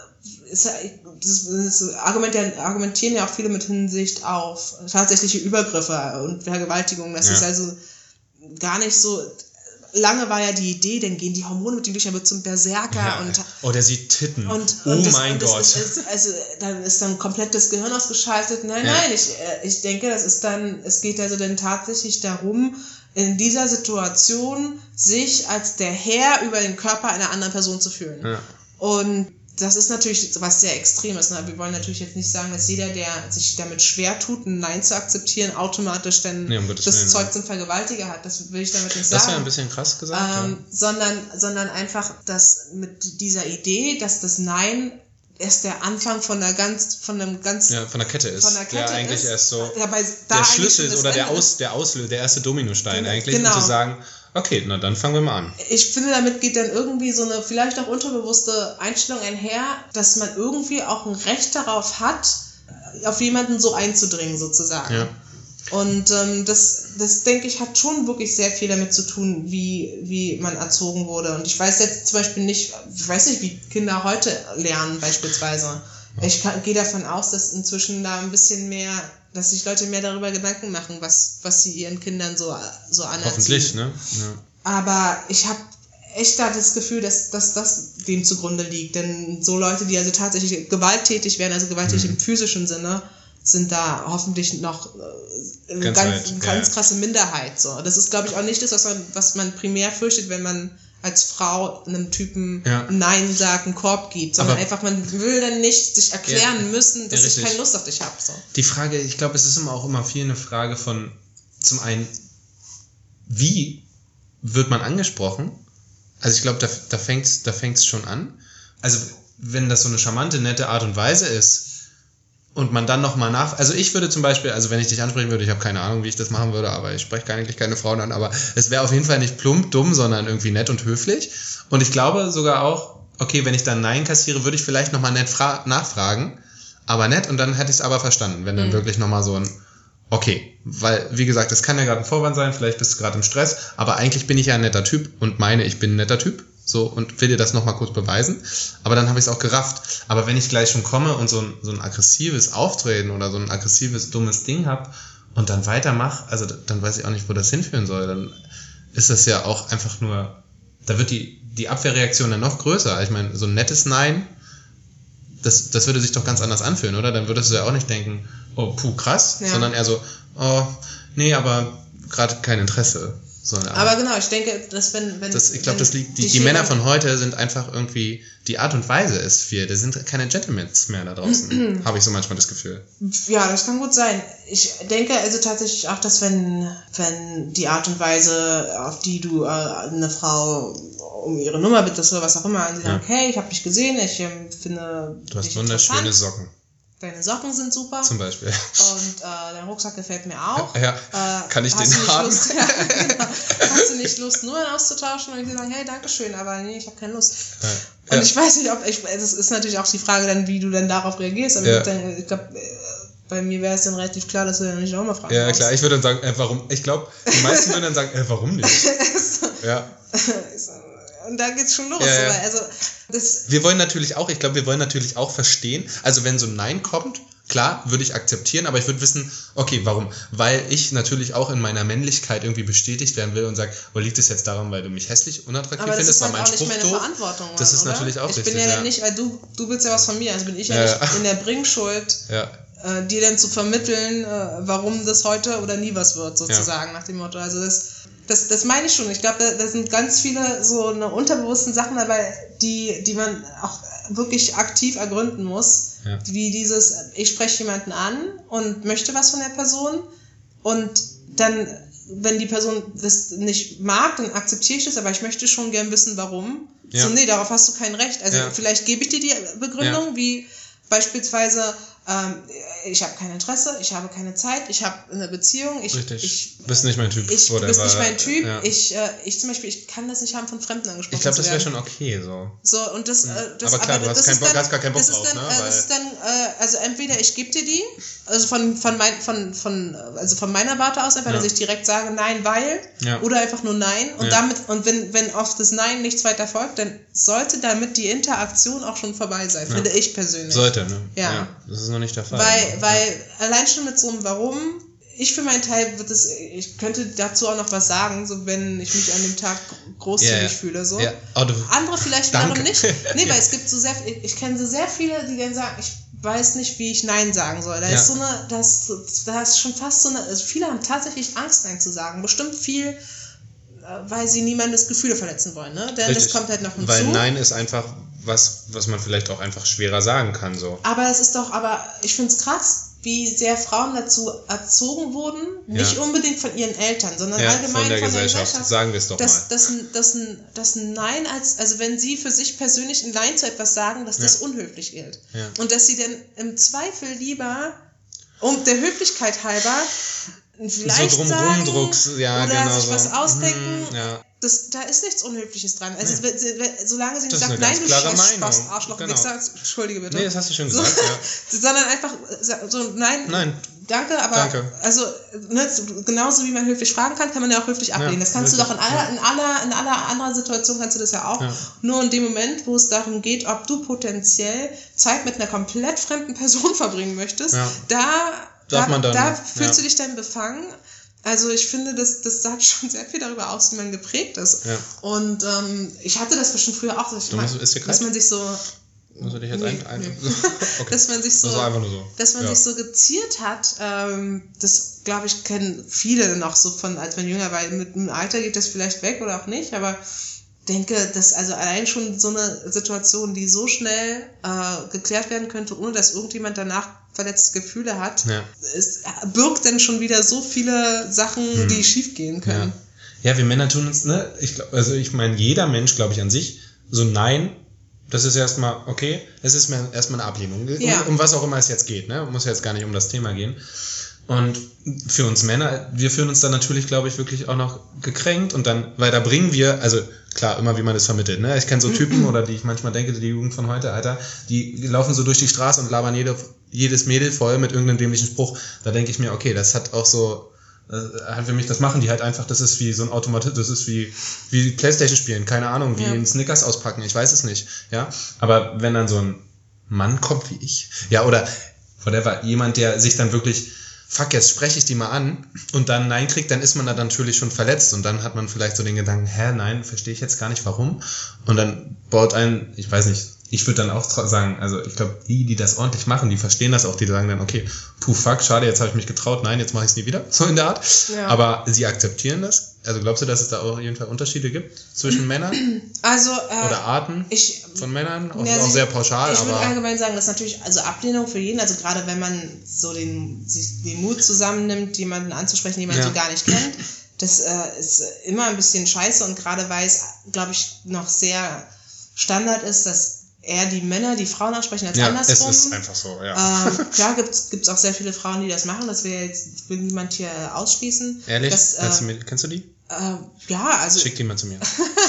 das argumentieren ja auch viele mit Hinsicht auf tatsächliche Übergriffe und Vergewaltigungen. Das ist also gar nicht so. Lange war ja die Idee, dann gehen die Hormone mit ihm durch, er wird zum Berserker. Oder sie Titten. Mein Gott. Dann ist dann komplett das Gehirn ausgeschaltet. Nein, ich denke, es geht also dann tatsächlich darum, in dieser Situation sich als der Herr über den Körper einer anderen Person zu fühlen. Ja. Und das ist natürlich was sehr Extremes. Ne? Wir wollen natürlich jetzt nicht sagen, dass jeder, der sich damit schwer tut, ein Nein zu akzeptieren, automatisch dann das Zeug zum Vergewaltiger hat. Das will ich damit nicht sagen. Das wäre ein bisschen krass gesagt. Sondern einfach, dass mit dieser Idee, dass das Nein erst der Anfang von einer Kette ist. Der eigentlich erst so der Schlüssel ist oder der Auslöser, der erste Dominostein eigentlich, um zu sagen, okay, na dann fangen wir mal an. Ich finde, damit geht dann irgendwie so eine vielleicht auch unterbewusste Einstellung einher, dass man irgendwie auch ein Recht darauf hat, auf jemanden so einzudringen sozusagen. Ja. Und das denke ich, hat schon wirklich sehr viel damit zu tun, wie man erzogen wurde. Und ich weiß jetzt zum Beispiel nicht, wie Kinder heute lernen beispielsweise. Ich gehe davon aus, dass inzwischen da ein bisschen mehr, dass sich Leute mehr darüber Gedanken machen, was sie ihren Kindern so anerziehen. Hoffentlich, ne? Ja. Aber ich habe echt da das Gefühl, dass das dem zugrunde liegt. Denn so Leute, die also tatsächlich gewalttätig werden, also gewalttätig im physischen Sinne, sind da hoffentlich noch eine ganz krasse Minderheit. So. Das ist, glaube ich, auch nicht das, was man primär fürchtet, wenn man als Frau einem Typen Nein sagt, einen Korb gibt, sondern einfach, man will dann nicht sich erklären müssen, dass ich keine Lust auf dich habe. So. Die Frage, ich glaube, es ist auch immer viel eine Frage von, zum einen, wie wird man angesprochen? Also ich glaube, da fängt's schon an. Also wenn das so eine charmante, nette Art und Weise ist und man dann nochmal also ich würde zum Beispiel, also wenn ich dich ansprechen würde, ich habe keine Ahnung, wie ich das machen würde, aber ich spreche eigentlich keine Frauen an, aber es wäre auf jeden Fall nicht plump, dumm, sondern irgendwie nett und höflich. Und ich glaube sogar auch, okay, wenn ich dann Nein kassiere, würde ich vielleicht nochmal nett nachfragen, aber nett, und dann hätte ich es aber verstanden, wenn dann wirklich nochmal so ein okay, weil, wie gesagt, das kann ja gerade ein Vorwand sein, vielleicht bist du gerade im Stress, aber eigentlich bin ich ja ein netter Typ und ich bin ein netter Typ, so, und will dir das nochmal kurz beweisen, aber dann habe ich es auch gerafft. Aber wenn ich gleich schon komme und so ein aggressives Auftreten oder so ein aggressives, dummes Ding habe und dann weitermache, also dann weiß ich auch nicht, wo das hinführen soll, dann ist das ja auch einfach nur, da wird die Abwehrreaktion dann noch größer. Ich meine, so ein nettes Nein, das würde sich doch ganz anders anfühlen, oder? Dann würdest du ja auch nicht denken, oh, puh, krass, sondern eher so, oh, nee, aber gerade kein Interesse. So aber genau, ich denke, dass ich glaube, das liegt, die Männer von heute sind einfach irgendwie, die Art und Weise ist viel, da sind keine Gentlemans mehr da draußen, habe ich so manchmal das Gefühl. Ja, das kann gut sein. Ich denke also tatsächlich auch, dass wenn die Art und Weise, auf die du eine Frau um ihre Nummer bittest oder was auch immer, und sie sagen, hey, ich habe dich gesehen, ich finde du hast wunderschöne Socken. Deine Socken sind super. Zum Beispiel. Und dein Rucksack gefällt mir auch. Ja, kann ich den haben? Hast du nicht Lust, nur auszutauschen? Und ich sagen, hey, danke schön, aber nee, ich habe keine Lust. Und ich weiß nicht, das ist natürlich auch die Frage dann, wie du dann darauf reagierst, aber ich glaube, bei mir wäre es dann relativ klar, dass du dann nicht nochmal fragen Ja, klar, ich würde dann sagen, warum? Ich glaube, die meisten würden dann sagen, warum nicht? Ja. Und da geht's schon los. Ja. Also, wir wollen natürlich auch verstehen, also wenn so ein Nein kommt, klar, würde ich akzeptieren, aber ich würde wissen, okay, warum? Weil ich natürlich auch in meiner Männlichkeit irgendwie bestätigt werden will und sage, liegt es jetzt daran, weil du mich hässlich, unattraktiv findest, war mein Spruch doof? Aber das ist halt auch nicht meine Verantwortung. Das ist oder? natürlich auch richtig. Ich bin ja nicht, weil du willst ja was von mir, also bin ich ja nicht in der Bringschuld, dir dann zu vermitteln, warum das heute oder nie was wird, sozusagen, nach dem Motto. Also das meine ich schon. Ich glaube, da sind ganz viele so eine unterbewussten Sachen dabei, die man auch wirklich aktiv ergründen muss. Ja. Wie dieses, ich spreche jemanden an und möchte was von der Person und dann, wenn die Person das nicht mag, dann akzeptiere ich das, aber ich möchte schon gern wissen, warum. Ja. So, nee, darauf hast du kein Recht. Also vielleicht gebe ich dir die Begründung, wie beispielsweise, ich habe kein Interesse, ich habe keine Zeit, ich habe eine Beziehung. Richtig. Bist nicht mein Typ. Du bist nicht mein Typ. Ja. Ich zum Beispiel, ich kann das nicht haben, von Fremden angesprochen zu werden. Ich glaube, das wäre schon okay so. So, und das aber klar, du hast gar keinen Bock drauf, ne? Das ist dann, also entweder ich gebe dir die, also von meiner Warte aus einfach, dass ich direkt sage, nein, weil, oder einfach nur nein. Und damit, und wenn auf das Nein nichts weiter folgt, dann sollte damit die Interaktion auch schon vorbei sein, finde ich persönlich. Sollte, ne? Ja. Das ist noch nicht der Fall. Weil allein schon mit so einem Warum, ich für meinen Teil ich könnte dazu auch noch was sagen, so wenn ich mich an dem Tag großzügig fühle. So. Ja. Andere vielleicht wiederum nicht. Nee, weil es gibt ich kenne so sehr viele, die dann sagen, ich weiß nicht, wie ich Nein sagen soll. Da ist so eine, da ist schon fast so eine, also viele haben tatsächlich Angst, Nein zu sagen. Bestimmt viel, weil sie niemandes Gefühle verletzen wollen, ne? Denn das kommt halt noch hinzu. Weil Nein ist einfach was man vielleicht auch einfach schwerer sagen kann, so. Aber ich finde es krass, wie sehr Frauen dazu erzogen wurden, nicht unbedingt von ihren Eltern, sondern allgemein von der Gesellschaft. Sagen wir es doch mal. Dass ein Nein also wenn sie für sich persönlich ein Nein zu etwas sagen, dass das unhöflich gilt. Ja. Und dass sie dann im Zweifel lieber, um der Höflichkeit halber, vielleicht so sagen oder sich was ausdenken. Da ist nichts Unhöfliches dran. Also solange sie nicht sagt, nein, du Spaß, Arschloch, Wichser, entschuldige bitte. Nee, das hast du schon gesagt, Sondern einfach so, nein, Danke, aber also genauso wie man höflich fragen kann man ja auch höflich ablehnen. Das kannst du doch in aller anderen Situation kannst du das ja auch. Ja. Nur in dem Moment, wo es darum geht, ob du potenziell Zeit mit einer komplett fremden Person verbringen möchtest, da fühlst du dich dann befangen. Also ich finde, das sagt schon sehr viel darüber aus, wie man geprägt ist. Ja. Und ich hatte das bestimmt früher auch, dass man sich so... Muss ich dich jetzt okay. Dass man sich so, also einfach nur so. Dass man sich so geziert hat, das glaube ich kennen viele noch so von, als man jünger war. Mit dem Alter geht das vielleicht weg oder auch nicht, aber denke, dass also allein schon so eine Situation, die so schnell geklärt werden könnte, ohne dass irgendjemand danach verletzte Gefühle hat, es birgt dann schon wieder so viele Sachen, die schief gehen können. Ja, wir Männer tun uns, ne? Ich meine, jeder Mensch, glaube ich, an sich, so Nein, das ist erstmal okay, es ist erstmal eine Ablehnung, um was auch immer es jetzt geht, ne? Muss ja jetzt gar nicht um das Thema gehen. Und für uns Männer, wir fühlen uns dann natürlich, glaube ich, wirklich auch noch gekränkt und dann, weil da bringen wir, also klar, immer wie man das vermittelt, ne? Ich kenne so Typen, oder die ich manchmal denke, die Jugend von heute, Alter, die laufen so durch die Straße und labern jedes Mädel voll mit irgendeinem dämlichen Spruch. Da denke ich mir, okay, das hat auch so, für mich, das machen die halt einfach, das ist wie so ein Automatismus, das ist wie Playstation spielen, keine Ahnung, wie einen Snickers auspacken, ich weiß es nicht, ja, aber wenn dann so ein Mann kommt wie ich, ja, oder whatever, jemand, der sich dann wirklich, fuck, jetzt spreche ich die mal an und dann Nein kriegt, dann ist man da natürlich schon verletzt und dann hat man vielleicht so den Gedanken, nein, verstehe ich jetzt gar nicht, warum, und dann baut einen, ich weiß nicht, ich würde dann auch sagen, also ich glaube, die das ordentlich machen, die verstehen das auch, die sagen dann, okay, fuck, schade, jetzt habe ich mich getraut, nein, jetzt mache ich es nie wieder, so in der Art. Ja. Aber sie akzeptieren das? Also glaubst du, dass es da auch auf jeden Fall Unterschiede gibt zwischen Männern? Also, oder Arten von Männern? Auch sehr pauschal. Ich würde allgemein sagen, dass natürlich, also Ablehnung für jeden, also gerade wenn man so sich den Mut zusammennimmt, jemanden anzusprechen, den man so gar nicht kennt, das ist immer ein bisschen scheiße und gerade weil es, glaube ich, noch sehr Standard ist, dass eher die Männer die Frauen ansprechen als andersrum. Es ist einfach so, ja. Klar gibt's auch sehr viele Frauen, die das machen, das will niemand hier ausschließen. Ehrlich? Kennst du die? Ja, also... Schick die mal zu mir.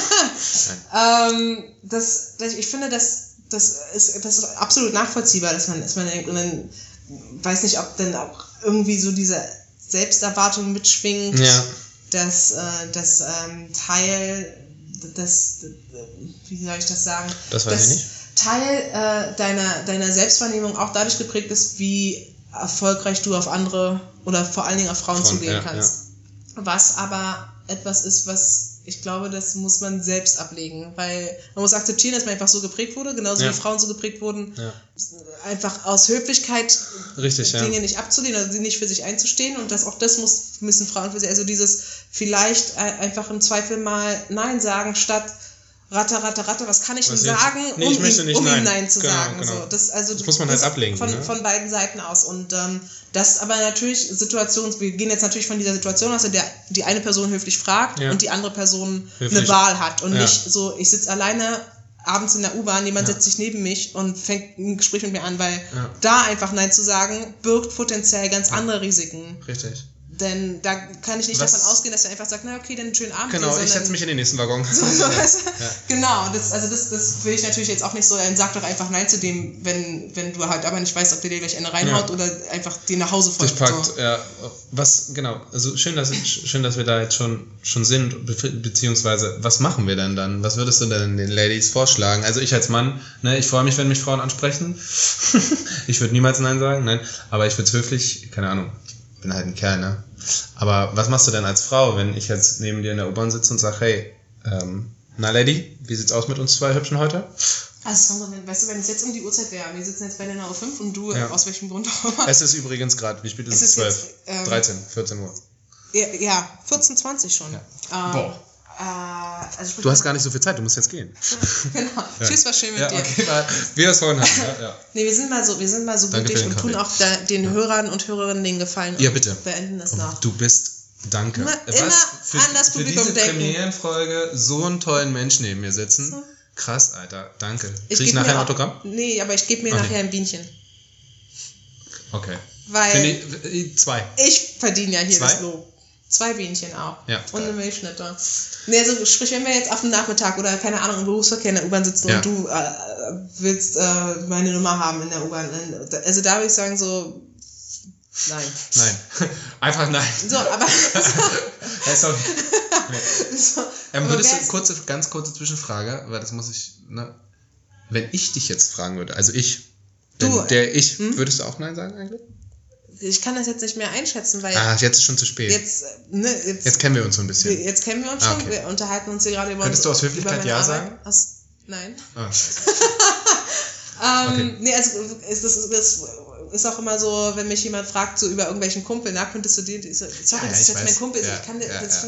Ich finde, das ist absolut nachvollziehbar, dass man denkt, und dann weiß nicht, ob dann auch irgendwie so diese Selbsterwartung mitschwingt, dass Teil wie soll ich das sagen? Das weiß ich nicht. Teil deiner Selbstwahrnehmung auch dadurch geprägt ist, wie erfolgreich du auf andere oder vor allen Dingen auf Frauen zugehen kannst. Ja. Was aber etwas ist, was ich glaube, das muss man selbst ablegen, weil man muss akzeptieren, dass man einfach so geprägt wurde, genauso wie Frauen so geprägt wurden, einfach aus Höflichkeit Dinge nicht abzulehnen oder sie nicht für sich einzustehen und das müssen Frauen für sich, also dieses vielleicht einfach im Zweifel mal Nein sagen, statt Ratter, was kann ich denn sagen, um ihm Nein zu sagen. Genau. So, das muss man halt ablegen. Von beiden Seiten aus. Und das aber natürlich wir gehen jetzt natürlich von dieser Situation aus, in der die eine Person höflich fragt und die andere Person eine Wahl hat. Und nicht so, ich sitze alleine abends in der U-Bahn, jemand setzt sich neben mich und fängt ein Gespräch mit mir an, weil da einfach Nein zu sagen, birgt potenziell ganz andere Risiken. Richtig. Denn da kann ich nicht davon ausgehen, dass er einfach sagt, na okay, dann einen schönen Abend. Genau, ich setze mich in den nächsten Waggon. Genau, das will ich natürlich jetzt auch nicht so, dann sag doch einfach Nein zu dem, wenn du halt aber nicht weißt, ob der dir gleich eine reinhaut oder einfach den nach Hause folgt. Also schön, dass wir da jetzt schon sind, beziehungsweise, was machen wir denn dann? Was würdest du denn den Ladies vorschlagen? Also ich als Mann, ich freue mich, wenn mich Frauen ansprechen. Ich würde niemals Nein sagen, nein, aber ich würde es höflich, keine Ahnung, ich bin halt ein Kerl, ne? Aber was machst du denn als Frau, wenn ich jetzt neben dir in der U-Bahn sitze und sage, hey, na Lady, wie sieht's aus mit uns zwei Hübschen heute? Also, weißt du, wenn es jetzt um die Uhrzeit wäre, wir sitzen jetzt bei der Uhr 5 und du aus welchem Grund auch immer. Es ist übrigens gerade, wie spät ist es? 12, 13, 14 Uhr. Ja, 14:20 schon. Ja. Boah. Also du hast gar nicht so viel Zeit, du musst jetzt gehen. Genau. Tschüss, war schön mit dir. Okay, wie wir es vorhin hatten. Nee, wir sind mal so gütig und tun auch den Hörern und Hörerinnen den Gefallen. Ja, bitte. Beenden das noch. Du bist, danke. Immer an das Publikum denken. Für diese denken. Premierenfolge so einen tollen Menschen neben mir sitzen. So. Krass, Alter, danke. Krieg ich nachher ein Autogramm? Nee, aber ich gebe mir nachher ein Bienchen. Okay. Weil 2. Ich verdiene ja hier das Lob. 2 Bienchen auch. Ja. Und eine Milchschnitte. Nee, also sprich, wenn wir jetzt auf dem Nachmittag oder keine Ahnung im Berufsverkehr in der U-Bahn sitzen und du willst meine Nummer haben in der U-Bahn. Also da würde ich sagen so Nein. Einfach nein. So, aber... Hey, sorry. Nee. So, würdest du, ganz kurze Zwischenfrage, weil das muss ich, ne? Wenn ich dich jetzt fragen würde, also würdest du auch nein sagen eigentlich? Ich kann das jetzt nicht mehr einschätzen, weil... jetzt ist schon zu spät. Jetzt kennen wir uns so ein bisschen. Jetzt kennen wir uns schon, okay. Wir unterhalten uns hier gerade über... Könntest du aus Höflichkeit ja sagen? Nein. Okay. Nee, also das ist auch immer so, wenn mich jemand fragt, so über irgendwelchen Kumpel, könntest du den... Sorry, das ist jetzt mein Kumpel, ich kann...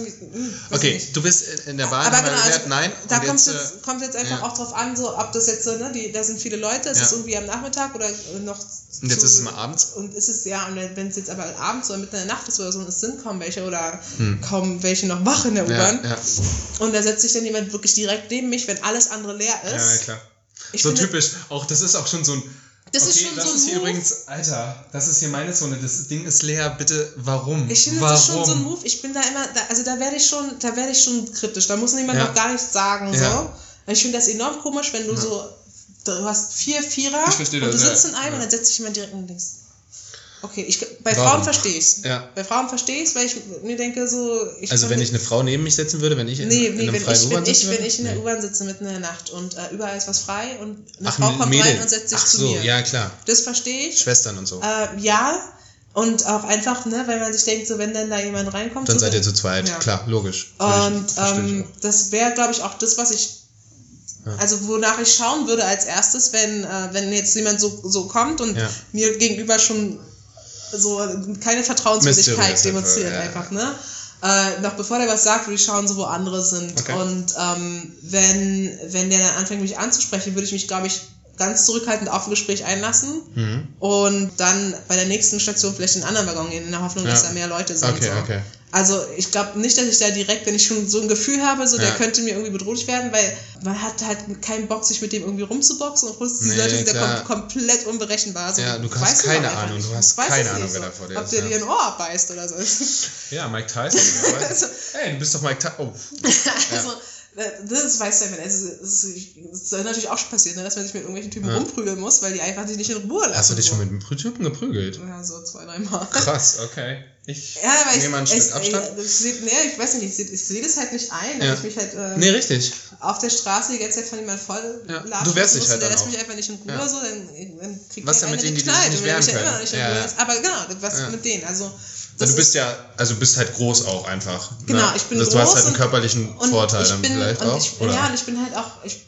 Okay, du bist in der Bahn, aber genau, gesagt, nein. Da kommt jetzt einfach auch drauf an, so, ob das jetzt so, ne, da sind viele Leute, es ist irgendwie am Nachmittag oder noch... Und jetzt ist es mal abends? Und ist es, und wenn es jetzt aber abends oder mitten in der Nacht ist oder so, und es sind kaum welche oder kaum welche noch wach in der U-Bahn. Ja. Und da setzt sich dann jemand wirklich direkt neben mich, wenn alles andere leer ist. Ja, klar. So typisch, auch das ist auch schon so ein... Das ist hier übrigens, Alter, das ist hier meine Zone, das Ding ist leer, bitte, warum? Ich finde, das ist schon so ein Move, ich bin da immer, da werde ich schon kritisch, da muss niemand noch gar nichts sagen, so. Ich finde das enorm komisch, wenn du du hast 4 Vierer und du sitzt in einem und dann setzt sich jemand direkt links. Okay, bei Frauen verstehe ich es. Ja. Bei Frauen verstehe ich es, weil ich mir denke so... wenn ich eine Frau neben mich setzen würde, wenn ich in einem freien U-Bahn sitze? Wenn ich in der U-Bahn sitze mitten in der Nacht und überall ist was frei und eine Frau kommt rein und setzt sich zu mir. Ach so, ja klar. Das verstehe ich. Schwestern und so. Ja, und auch einfach, ne, weil man sich denkt, so wenn dann da jemand reinkommt... Dann seid ihr zu zweit, klar, logisch. Und das wäre, glaube ich, auch das, was ich... Also wonach ich schauen würde als erstes, wenn jetzt jemand so kommt und mir gegenüber schon so keine Vertrauenswürdigkeit demonstriert einfach, ne? Noch bevor der was sagt, würde ich schauen, so wo andere sind. Okay. Und wenn der dann anfängt, mich anzusprechen, würde ich mich, glaube ich, ganz zurückhaltend auf ein Gespräch einlassen und dann bei der nächsten Station vielleicht in einen anderen Waggon gehen, in der Hoffnung, dass da mehr Leute sind. Okay. Also ich glaube nicht, dass ich da direkt, wenn ich schon so ein Gefühl habe, so der könnte mir irgendwie bedrohlich werden, weil man hat halt keinen Bock, sich mit dem irgendwie rumzuboxen und diese Leute sind ja komplett unberechenbar. So, du hast keine Ahnung, wer da vor dir ist. Ob der dir ein Ohr abbeißt oder so. Ja, Mike Tyson. Hey, du bist doch Mike Tyson. Also, das weiß der Mensch. Es ist natürlich auch schon passiert, ne, dass man sich mit irgendwelchen Typen rumprügeln muss, weil die einfach sich nicht in Ruhe lassen. Hast du dich schon mit Typen geprügelt? Ja, so 2-3 Mal. Krass, okay. Ich nehme ein Stück Abstand. Ich weiß nicht, ich sehe das halt nicht ein, dass ich mich halt richtig. auf der Straße die ganze Zeit von jemandem voll latschen du wärst dich halt der lässt mich einfach nicht in Ruhe, so, dann kriegt was denn mit denen, die sich nicht wehren können? Aber genau, was mit denen, also... Du bist halt groß auch einfach. Genau, ne? ich bin groß. Du hast halt einen körperlichen Vorteil dann vielleicht auch. Ich bin halt auch, ich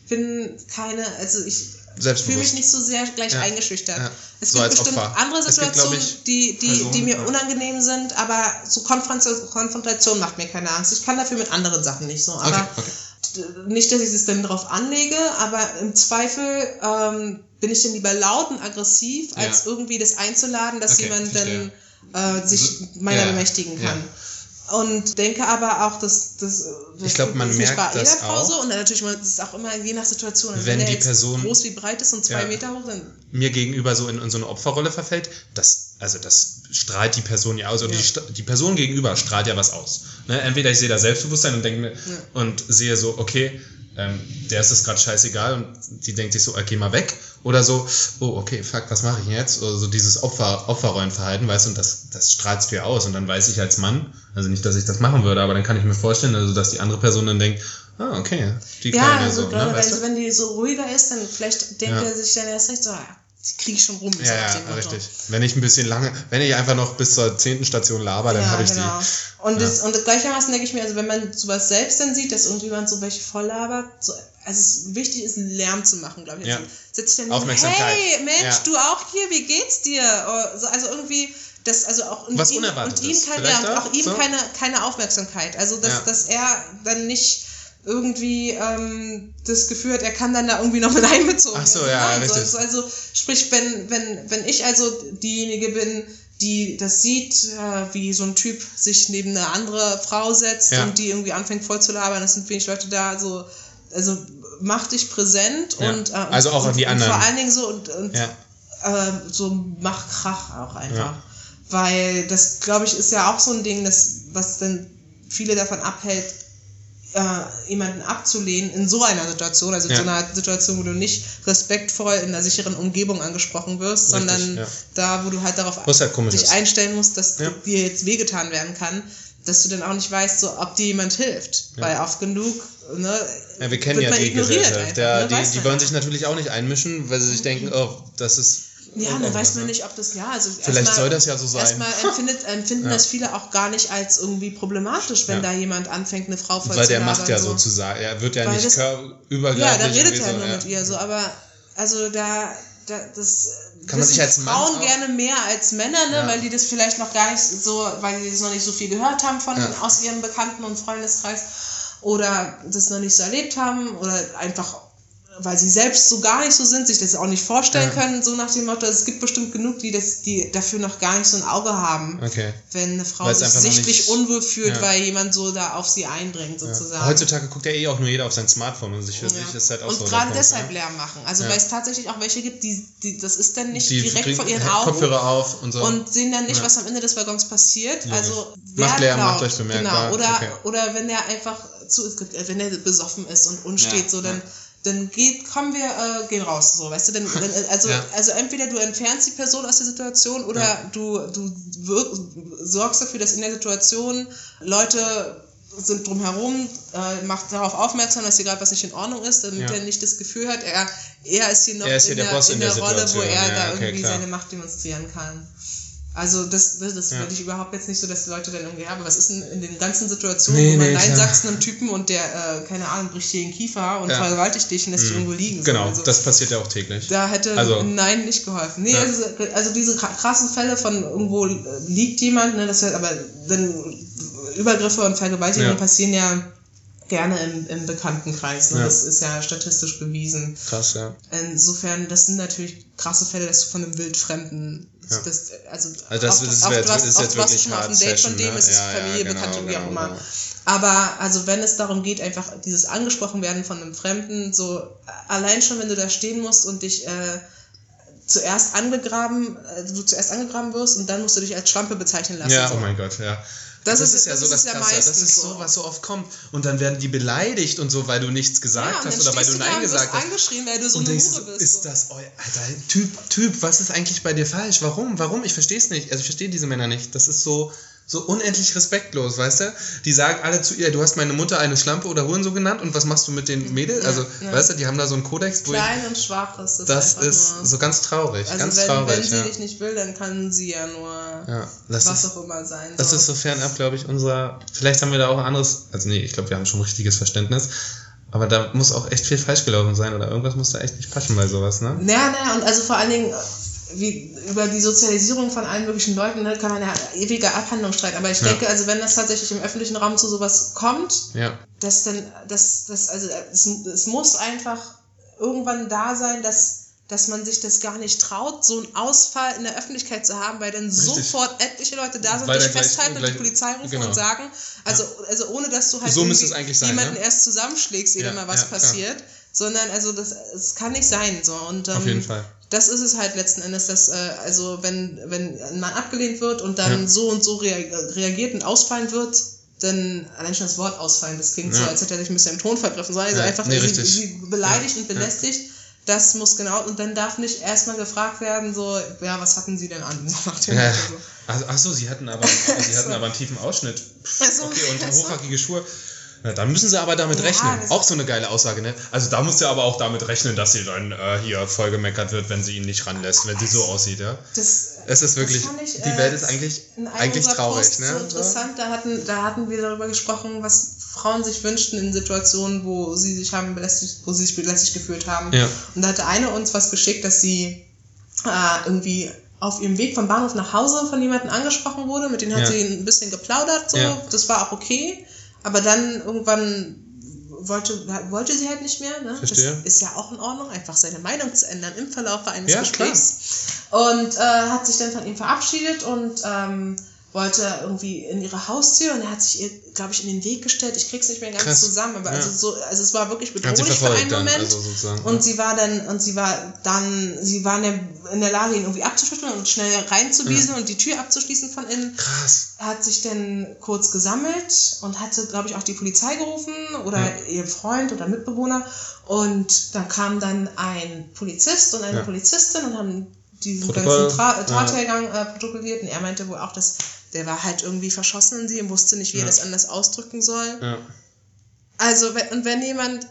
fühle mich nicht so sehr gleich eingeschüchtert. Ja. Es gibt bestimmt andere Situationen, die mir unangenehm sind, aber so Konfrontation macht mir keine Angst. Ich kann dafür mit anderen Sachen nicht so. Aber nicht, dass ich es dann drauf anlege, aber im Zweifel bin ich dann lieber laut und aggressiv, als irgendwie das einzuladen, dass jemand dann sich meiner bemächtigen kann. Ja. Und denke aber auch, dass ich glaube, man merkt das auch. So. Und dann natürlich, das ist auch immer je nach Situation. Wenn die Person groß wie breit ist und 2 Meter hoch, dann mir gegenüber so in so eine Opferrolle verfällt, das strahlt die Person ja aus. Und die Person gegenüber strahlt ja was aus. Ne? Entweder ich sehe da Selbstbewusstsein und denke mir und sehe so, okay, der ist es gerade scheißegal und die denkt sich so, geh mal weg. Oder so, oh, okay, fuck, was mache ich denn jetzt? Oder so dieses Opferrollenverhalten, weißt du, und das strahlst du ja aus. Und dann weiß ich als Mann, also nicht, dass ich das machen würde, aber dann kann ich mir vorstellen, also dass die andere Person dann denkt, okay, die Kleine also, so. Ne, weißt du? Wenn die so ruhiger ist, dann vielleicht denkt er sich dann erst recht so, die kriege ich schon rum. Ja, richtig. Wenn ich einfach noch bis zur 10. Station laber, dann habe ich die. Und gleichermaßen denke ich mir, also wenn man sowas selbst dann sieht, dass irgendjemand so welche voll labert, so, also es wichtig ist, einen Lärm zu machen, glaube ich. Ja. Setzt sich dann Aufmerksamkeit. Hey, Mensch, du auch hier, wie geht's dir? Also irgendwie, das, also auch was Unerwartetes. Und ihm keine Aufmerksamkeit. Also dass er dann nicht irgendwie das Gefühl hat, er kann dann da irgendwie noch mit einbezogen werden. Ach so, ja, richtig. Also sprich, wenn ich also diejenige bin, die das sieht, wie so ein Typ sich neben eine andere Frau setzt und die irgendwie anfängt voll zu labern, es sind wenig Leute da, also mach dich präsent und also auch an die anderen. Und vor allen Dingen so so mach Krach auch einfach. Weil das, glaube ich, ist ja auch so ein Ding, was dann viele davon abhält, jemanden abzulehnen in so einer Situation, also in so einer Situation, wo du nicht respektvoll in einer sicheren Umgebung angesprochen wirst, sondern da, wo du halt darauf dich einstellen musst, dass dir jetzt wehgetan werden kann, dass du dann auch nicht weißt, so, ob dir jemand hilft, weil oft genug wir kennen ja die Gesellschaft, die wollen sich natürlich auch nicht einmischen, weil sie sich denken, das ist dann weiß man nicht, ob das, vielleicht soll das ja so sein. Erstmal empfinden das viele auch gar nicht als irgendwie problematisch, wenn da jemand anfängt, eine Frau voll weil der macht ja so. sozusagen, er wird ja nicht übergreifend. Ja, da redet er nur mit ihr, so, aber also das kann man sich als Mann Frauen gerne mehr als Männer, ne, weil die das vielleicht noch gar nicht so, weil die das noch nicht so viel gehört haben aus ihrem Bekannten- und Freundeskreis oder das noch nicht so erlebt haben oder einfach weil sie selbst so gar nicht so sind, sich das auch nicht vorstellen können, so nach dem Motto, es gibt bestimmt genug, die dafür noch gar nicht so ein Auge haben, wenn eine Frau sich sichtlich unwohl fühlt, weil jemand so da auf sie eindringt, sozusagen. Heutzutage guckt ja auch nur jeder auf sein Smartphone und sich ist halt auch und so. Und gerade deshalb Lärm machen, also weil es tatsächlich auch welche gibt, die das ist dann nicht direkt vor ihren Augen Kopfhörer auf und so. Und sehen dann nicht, was am Ende des Waggons passiert, also macht Lärm, macht euch bemerkbar. Genau, oder wenn der einfach wenn der besoffen ist und unsteht, so dann gehen raus, so, weißt du, also entweder du entfernst die Person aus der Situation oder du sorgst dafür, dass in der Situation Leute sind drumherum, macht darauf aufmerksam, dass hier gerade was nicht in Ordnung ist, damit er nicht das Gefühl hat, er ist hier noch in der Rolle, wo er da irgendwie seine Macht demonstrieren kann. Also das würde ich überhaupt jetzt nicht so, dass die Leute dann irgendwie aber was ist denn in den ganzen Situationen, wo man Nein sagt einem Typen und der, keine Ahnung, bricht dir den Kiefer und vergewaltigt dich und lässt dich irgendwo liegen. Genau, also, das passiert ja auch täglich. Da hätte Nein nicht geholfen. Nee, also diese krassen Fälle von irgendwo liegt jemand, ne, das aber dann Übergriffe und Vergewaltigungen passieren ja gerne im Bekanntenkreis. Ne? Das ist ja statistisch bewiesen. Krass, ja. Insofern, das sind natürlich krasse Fälle, dass du von einem Wildfremden das ist jetzt wirklich hart. Auf ein Date von dem, ist es Familie, Bekannte, wie auch immer. Genau. Aber also wenn es darum geht, einfach dieses angesprochen werden von einem Fremden, so allein schon, wenn du da stehen musst und dich zuerst angegraben wirst und dann musst du dich als Schlampe bezeichnen lassen. Ja, so. Oh mein Gott, ja. Das ist ja so das Krasse, das ist so, was so oft kommt. Und dann werden die beleidigt und so, weil du nichts gesagt hast oder weil du Nein gesagt hast. Angeschrien, weil du so eine Hure bist. Ist das, Alter, Typ, was ist eigentlich bei dir falsch? Warum? Ich verstehe es nicht. Also ich verstehe diese Männer nicht. Das ist so unendlich respektlos, weißt du? Die sagen alle zu ihr, du hast meine Mutter eine Schlampe oder Hurensohn genannt und was machst du mit den Mädels? Also, weißt du, die haben da so einen Kodex, wo klein und schwach ist das. Das ist so ganz traurig, also ganz traurig. Wenn sie dich nicht will, dann kann sie ja nur was auch immer sein. So. Das ist so fernab, glaube ich, vielleicht haben wir da auch ein anderes, also nee, ich glaube, wir haben schon ein richtiges Verständnis. Aber da muss auch echt viel falsch gelaufen sein oder irgendwas muss da echt nicht passen bei sowas, ne? Ja, und also vor allen Dingen über die Sozialisierung von allen möglichen Leuten, ne, kann man ja ewige Abhandlung streiten. Aber ich denke, also wenn das tatsächlich im öffentlichen Raum zu sowas kommt, es muss einfach irgendwann da sein, dass man sich das gar nicht traut, so einen Ausfall in der Öffentlichkeit zu haben, weil dann sofort etliche Leute da sind, dich festhalten und die Polizei rufen und sagen, also ohne dass du halt so jemanden erst zusammenschlägst, ehe mal was passiert, sondern also es kann nicht sein. So. Und, auf jeden Fall. Das ist es halt letzten Endes, dass also wenn ein Mann abgelehnt wird und dann so und so reagiert und ausfallen wird, dann allein schon das Wort ausfallen, das klingt so, als hätte er sich ein bisschen im Ton vergriffen, sondern also einfach sie beleidigt und belästigt. Das muss und dann darf nicht erstmal gefragt werden, so, was hatten sie denn an? Achso, sie hatten aber einen tiefen Ausschnitt. Okay, und hochhackige Schuhe. Na, dann müssen sie aber damit rechnen. Auch so eine geile Aussage, ne? Also da muss sie aber auch damit rechnen, dass sie dann hier voll gemeckert wird, wenn sie ihn nicht ranlässt, wenn sie so aussieht, ja? Es ist wirklich, die Welt ist eigentlich traurig, Post ne? So interessant, da hatten wir darüber gesprochen, was Frauen sich wünschten in Situationen, wo sie sich belästigt gefühlt haben. Ja. Und da hatte eine uns was geschickt, dass sie irgendwie auf ihrem Weg vom Bahnhof nach Hause von jemandem angesprochen wurde, mit denen hat sie ein bisschen geplaudert, so, das war auch okay. Aber dann irgendwann wollte sie halt nicht mehr. Ne? Verstehe. Das ist ja auch in Ordnung, einfach seine Meinung zu ändern im Verlauf eines Gesprächs. Klar. Und hat sich dann von ihm verabschiedet und wollte irgendwie in ihre Haustür und er hat sich ihr, glaube ich, in den Weg gestellt. Ich krieg's nicht mehr ganz zusammen, aber also es war wirklich bedrohlich für einen Moment. Und sie war in der Lage, ihn irgendwie abzuschütteln und schnell reinzuwieseln und die Tür abzuschließen von innen. Krass. Er hat sich dann kurz gesammelt und hatte, glaube ich, auch die Polizei gerufen oder ihr Freund oder Mitbewohner. Und dann kam dann ein Polizist und eine Polizistin und haben diesen ganzen Tathergang protokolliert. Und er meinte wohl auch, dass der war halt irgendwie verschossen in sie und wusste nicht, wie er das anders ausdrücken soll. Ja. Also, wenn jemand,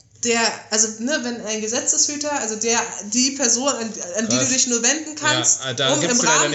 wenn ein Gesetzeshüter, also die Person, an die du dich nur wenden kannst, um im Rahmen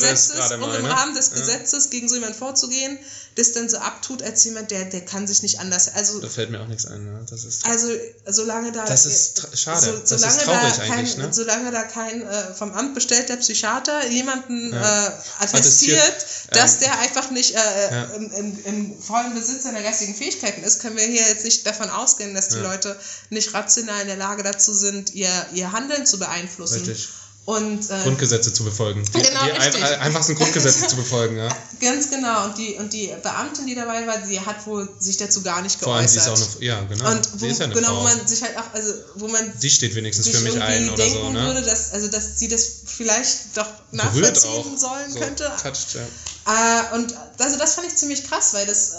des Gesetzes gegen so jemanden vorzugehen, das dann so abtut als jemand, der kann sich nicht anders. Also, da fällt mir auch nichts ein. Ne? Das ist, solange da. Das ist schade. Das ist traurig eigentlich. Ne? Solange da kein vom Amt bestellter Psychiater jemanden attestiert, dass der einfach nicht im vollen Besitz seiner geistigen Fähigkeiten ist, können wir hier jetzt nicht davon ausgehen, dass die Leute nicht rational in der Lage dazu sind, ihr Handeln zu beeinflussen. Richtig. Und, Grundgesetze zu befolgen. Die einfachsten Grundgesetze zu befolgen, ja. Ganz genau. Und die Beamtin, die dabei war, die hat wohl sich dazu gar nicht geäußert. Vor allem, sie ist auch eine, genau. Und wo man sich halt auch, wo man die steht wenigstens für mich ein oder so, ne? Würde, dass sie das vielleicht doch nachvollziehen sollen so könnte. Touched, ja. Und also das fand ich ziemlich krass, weil das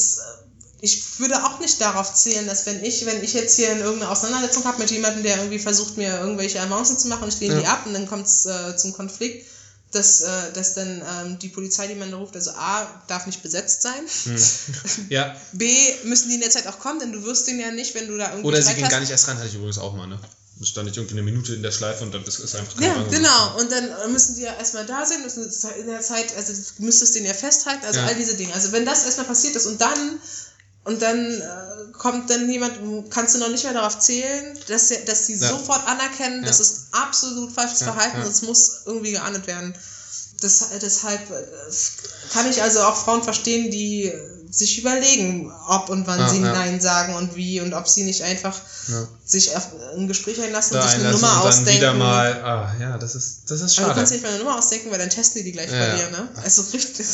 ich würde auch nicht darauf zählen, dass wenn ich jetzt hier in irgendeine Auseinandersetzung habe mit jemandem, der irgendwie versucht, mir irgendwelche Avancen zu machen und ich lehne die ab und dann kommt es zum Konflikt, dass dann die Polizei, die man da ruft, also A, darf nicht besetzt sein, ja. B, müssen die in der Zeit auch kommen, denn du wirst den ja nicht, wenn du da irgendwie oder sie gehen gar nicht erst rein, hatte ich übrigens auch mal, ne? Da stand ich irgendwie eine Minute in der Schleife und dann ist einfach keine Ahnung. Genau. Und dann müssen die ja erstmal da sein, müssen in der Zeit, also du müsstest den ja festhalten, also all diese Dinge. Also wenn das erstmal passiert ist und dann kommt dann jemand, kannst du noch nicht mehr darauf zählen, dass sie sofort anerkennen, das ist absolut falsches Verhalten und es muss irgendwie geahndet werden. Deshalb kann ich also auch Frauen verstehen, die sich überlegen, ob und wann sie Nein sagen und wie und ob sie nicht einfach sich auf ein Gespräch einlassen und sich eine Nummer ausdenken. Dann wieder mal, das ist schade. Aber du kannst nicht mal eine Nummer ausdenken, weil dann testen die gleich bei dir, ne? Also richtig.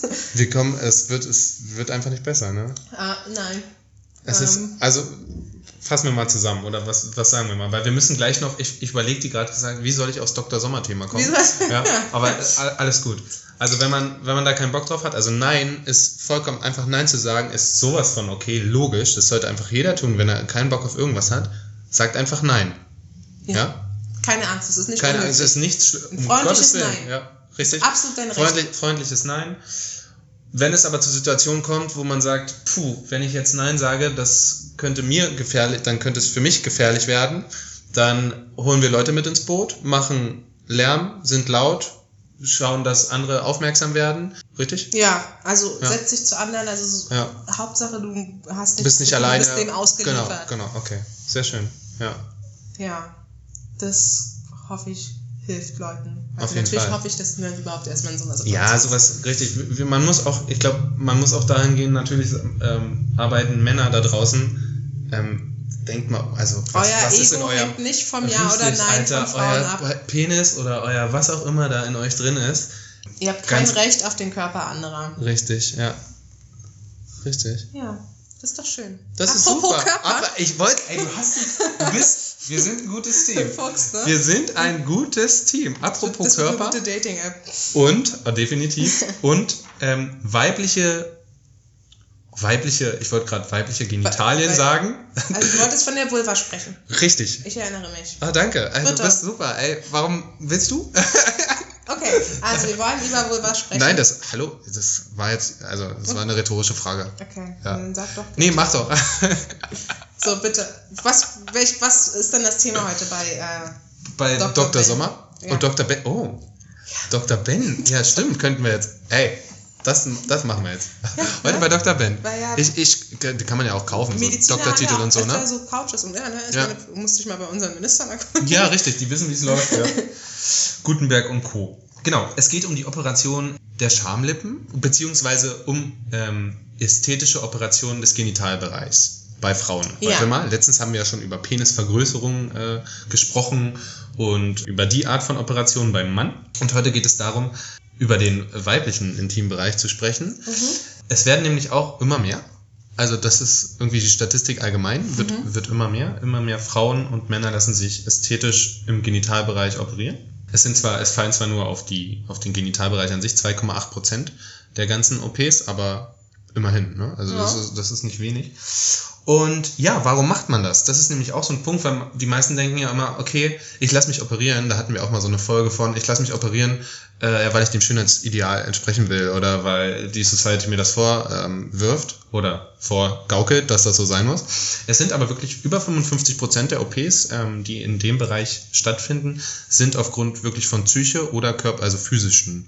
Es wird einfach nicht besser, ne? Nein. Es ist, also fassen wir mal zusammen, oder was sagen wir mal? Weil wir müssen gleich noch, ich überlege die gerade gesagt, wie soll ich aufs Dr. Sommer-Thema kommen? Aber alles gut. Also wenn man da keinen Bock drauf hat, also Nein ist vollkommen, einfach Nein zu sagen, ist sowas von okay, logisch, das sollte einfach jeder tun, wenn er keinen Bock auf irgendwas hat, sagt einfach Nein. Ja? Keine Angst, es ist nicht Keine Angst, es ist nichts Schlimmes. Ein freundliches Nein. Ja, richtig. Absolut dein Recht. Freundliches Nein. Wenn es aber zur Situation kommt, wo man sagt, wenn ich jetzt Nein sage, das könnte mir gefährlich, dann könnte es für mich gefährlich werden, dann holen wir Leute mit ins Boot, machen Lärm, sind laut, schauen, dass andere aufmerksam werden, richtig? Ja, also setz dich zu anderen, also Hauptsache du bist nicht alleine. Du bist denen ausgeliefert. Genau, okay, sehr schön, Ja, das hoffe ich hilft Leuten. Also auf jeden natürlich Fall. Hoffe ich, dass man überhaupt erstmal in so einer Situation ist. Ja, sowas, richtig. Man muss auch dahin gehen, natürlich arbeiten Männer da draußen, denkt mal, also was ist in eurem... hängt nicht vom Ja oder Nein Alter, von Frauen ab. Euer Penis oder euer was auch immer da in euch drin ist. Ihr habt kein Recht auf den Körper anderer. Richtig, ja. Richtig. Ja, das ist doch schön. Das ist super. Aber ich wollte, wir sind ein gutes Team. Fuchs, ne? Wir sind ein gutes Team. Apropos das Körper. Das ist eine gute Dating-App. Und, definitiv, und weibliche, ich wollte gerade weibliche Genitalien sagen. Also du wolltest von der Vulva sprechen. Richtig. Ich erinnere mich. Danke. Du bist super. Ey, warum willst du? Okay, also wir wollen über Vulva sprechen. Nein, das war jetzt, das war eine rhetorische Frage. Okay, dann sag doch. Nee, mach doch. So, bitte. Was ist denn das Thema heute bei Dr. Sommer? Ja. Und Dr. Ben. Oh, ja. Dr. Ben. Ja, stimmt, könnten wir jetzt. Ey, das machen wir jetzt. Heute bei Dr. Ben. Die kann man ja auch kaufen, so Doktortitel und so, ne? Ja, so Couches und du musst dich mal bei unseren Ministern erkunden. Ja, richtig, die wissen, wie es läuft. Ja. Gutenberg und Co. Genau, es geht um die Operation der Schamlippen, beziehungsweise um ästhetische Operationen des Genitalbereichs bei Frauen. Heute mal. Letztens haben wir ja schon über Penisvergrößerung gesprochen und über die Art von Operationen beim Mann. Und heute geht es darum, über den weiblichen Intimbereich zu sprechen. Es werden nämlich auch immer mehr. Also das ist irgendwie die Statistik allgemein, wird immer mehr. Immer mehr Frauen und Männer lassen sich ästhetisch im Genitalbereich operieren. Es fallen zwar nur auf den Genitalbereich an sich 2,8% der ganzen OPs, aber immerhin, ne? Also das ist nicht wenig. Und ja, warum macht man das? Das ist nämlich auch so ein Punkt, weil die meisten denken ja immer, okay, ich lasse mich operieren, da hatten wir auch mal so eine Folge von, ich lasse mich operieren, weil ich dem Schönheitsideal entsprechen will oder weil die Society mir das vorwirft oder vorgaukelt, dass das so sein muss. Es sind aber wirklich über 55% der OPs, die in dem Bereich stattfinden, sind aufgrund wirklich von Psyche oder physischen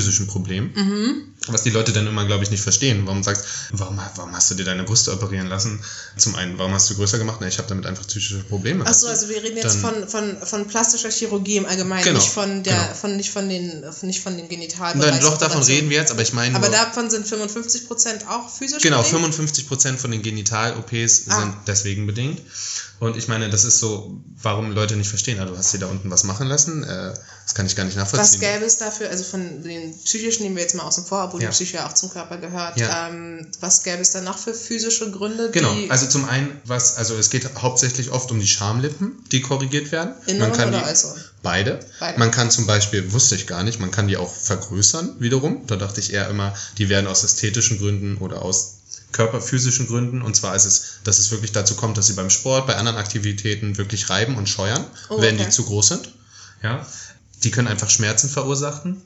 Problemen. Was die Leute dann immer, glaube ich, nicht verstehen. Warum hast du dir deine Brüste operieren lassen? Zum einen, warum hast du größer gemacht? Ich habe damit einfach psychische Probleme. Achso, also wir reden jetzt von plastischer Chirurgie im Allgemeinen, genau, nicht von den Genitalbereichen. Doch, davon reden wir jetzt, aber ich meine... Aber davon sind 55% auch physisch Genau, bedingt? 55% von den Genital-OPs sind deswegen bedingt. Und ich meine, das ist so, warum Leute nicht verstehen, du hast dir da unten was machen lassen, das kann ich gar nicht nachvollziehen. Was gäbe es dafür, also von den psychischen nehmen wir jetzt mal außen vor, obwohl die Psyche ja auch zum Körper gehört, was gäbe es da noch für physische Gründe? Genau, also zum einen, es geht hauptsächlich oft um die Schamlippen, die korrigiert werden. Inneren oder äußeren? Beide. Man kann zum Beispiel, wusste ich gar nicht, man kann die auch vergrößern wiederum. Da dachte ich eher immer, die werden aus ästhetischen Gründen oder aus körperphysischen Gründen, und zwar dass es wirklich dazu kommt, dass sie beim Sport, bei anderen Aktivitäten wirklich reiben und scheuern, wenn die zu groß sind. Ja, die können einfach Schmerzen verursachen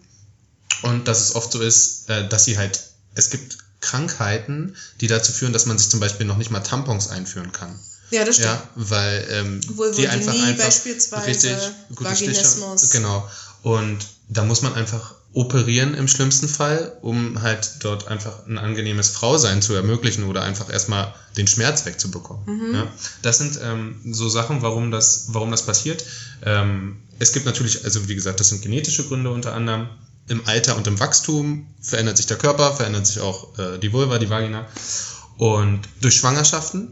und dass es oft so ist, dass es gibt Krankheiten, die dazu führen, dass man sich zum Beispiel noch nicht mal Tampons einführen kann. Ja, das stimmt. Ja, weil die einfach beispielsweise, richtig gute Vaginismus. Stiche, genau. Und da muss man einfach operieren im schlimmsten Fall, um halt dort einfach ein angenehmes Frausein zu ermöglichen oder einfach erstmal den Schmerz wegzubekommen. Ja? Das sind so Sachen, warum das passiert. Es gibt natürlich, also wie gesagt, das sind genetische Gründe unter anderem. Im Alter und im Wachstum verändert sich der Körper, verändert sich auch die Vulva, die Vagina. Und durch Schwangerschaften,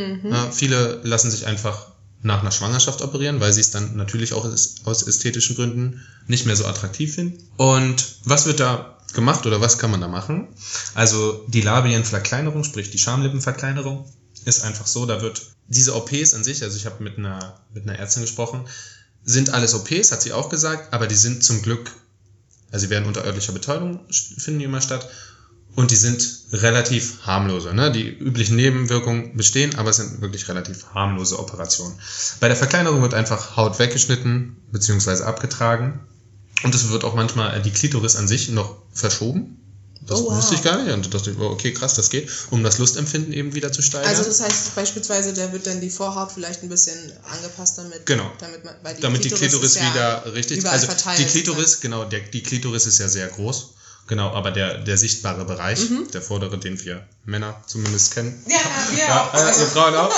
viele lassen sich einfach nach einer Schwangerschaft operieren, weil sie es dann natürlich auch aus ästhetischen Gründen nicht mehr so attraktiv finden. Und was wird da gemacht oder was kann man da machen? Also die Labienverkleinerung, sprich die Schamlippenverkleinerung, ist einfach so, da wird diese OPs an sich, also ich habe mit einer Ärztin gesprochen, sind alles OPs, hat sie auch gesagt, aber die sind zum Glück, also sie werden unter örtlicher Betäubung, finden die immer statt. Und die sind relativ harmlose. Ne? Die üblichen Nebenwirkungen bestehen, aber es sind wirklich relativ harmlose Operationen. Bei der Verkleinerung wird einfach Haut weggeschnitten bzw. abgetragen. Und es wird auch manchmal die Klitoris an sich noch verschoben. Das wusste ich gar nicht. Und da dachte ich, okay, krass, das geht, um das Lustempfinden eben wieder zu steigern. Also das heißt beispielsweise, da wird dann die Vorhaut vielleicht ein bisschen angepasst damit. Genau. Damit die Klitoris wieder richtig... Also verteilt, die Klitoris, genau, die Klitoris ist ja sehr groß. Genau, aber der sichtbare Bereich, der vordere, den wir Männer zumindest kennen, also Frauen auch,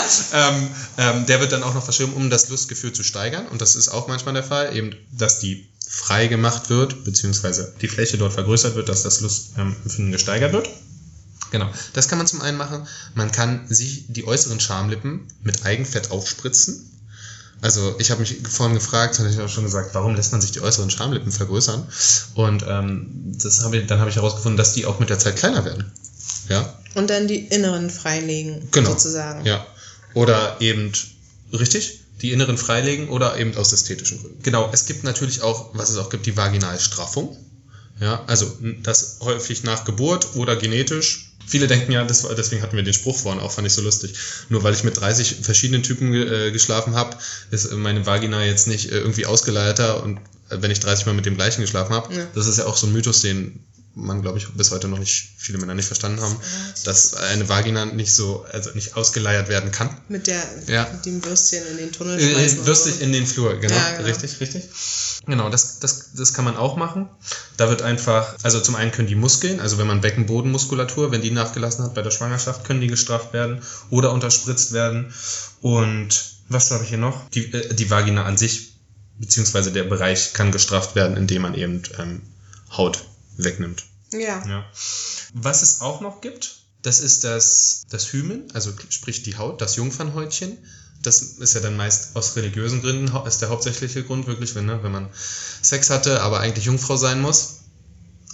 der wird dann auch noch verschoben, um das Lustgefühl zu steigern. Und das ist auch manchmal der Fall, eben, dass die frei gemacht wird, beziehungsweise die Fläche dort vergrößert wird, dass das Lustempfinden gesteigert wird. Genau, das kann man zum einen machen. Man kann sich die äußeren Schamlippen mit Eigenfett aufspritzen. Also ich habe mich vorhin gefragt, hatte ich auch schon gesagt, warum lässt man sich die äußeren Schamlippen vergrößern? Und dann habe ich herausgefunden, dass die auch mit der Zeit kleiner werden. Ja. Und dann die inneren freilegen, sozusagen. Ja. Oder eben, richtig, die inneren freilegen oder eben aus ästhetischen Gründen. Genau, es gibt natürlich auch, was es auch gibt, die Vaginalstraffung. Ja, also das häufig nach Geburt oder genetisch. Viele denken ja, deswegen hatten wir den Spruch vorhin auch, fand ich so lustig. Nur weil ich mit 30 verschiedenen Typen geschlafen habe, ist meine Vagina jetzt nicht irgendwie ausgeleierter, und wenn ich 30 Mal mit dem gleichen geschlafen habe. Ja. Das ist ja auch so ein Mythos, den man, glaube ich, bis heute noch nicht viele Männer nicht verstanden haben, dass eine Vagina nicht ausgeleiert werden kann. Mit dem Würstchen in den Tunnel schmeißen. Würstchen in den Flur, genau. Ja, genau. Richtig. Genau, das kann man auch machen. Da wird einfach, also zum einen können die Muskeln, also wenn man Beckenbodenmuskulatur, wenn die nachgelassen hat bei der Schwangerschaft, können die gestrafft werden oder unterspritzt werden. Und was habe ich hier noch? Die Vagina an sich, beziehungsweise der Bereich kann gestrafft werden, indem man eben Haut wegnimmt. Ja. Was es auch noch gibt, das ist das Hymen, also sprich die Haut, das Jungfernhäutchen. Das ist ja dann meist aus religiösen Gründen, ist der hauptsächliche Grund wirklich, wenn man Sex hatte, aber eigentlich Jungfrau sein muss.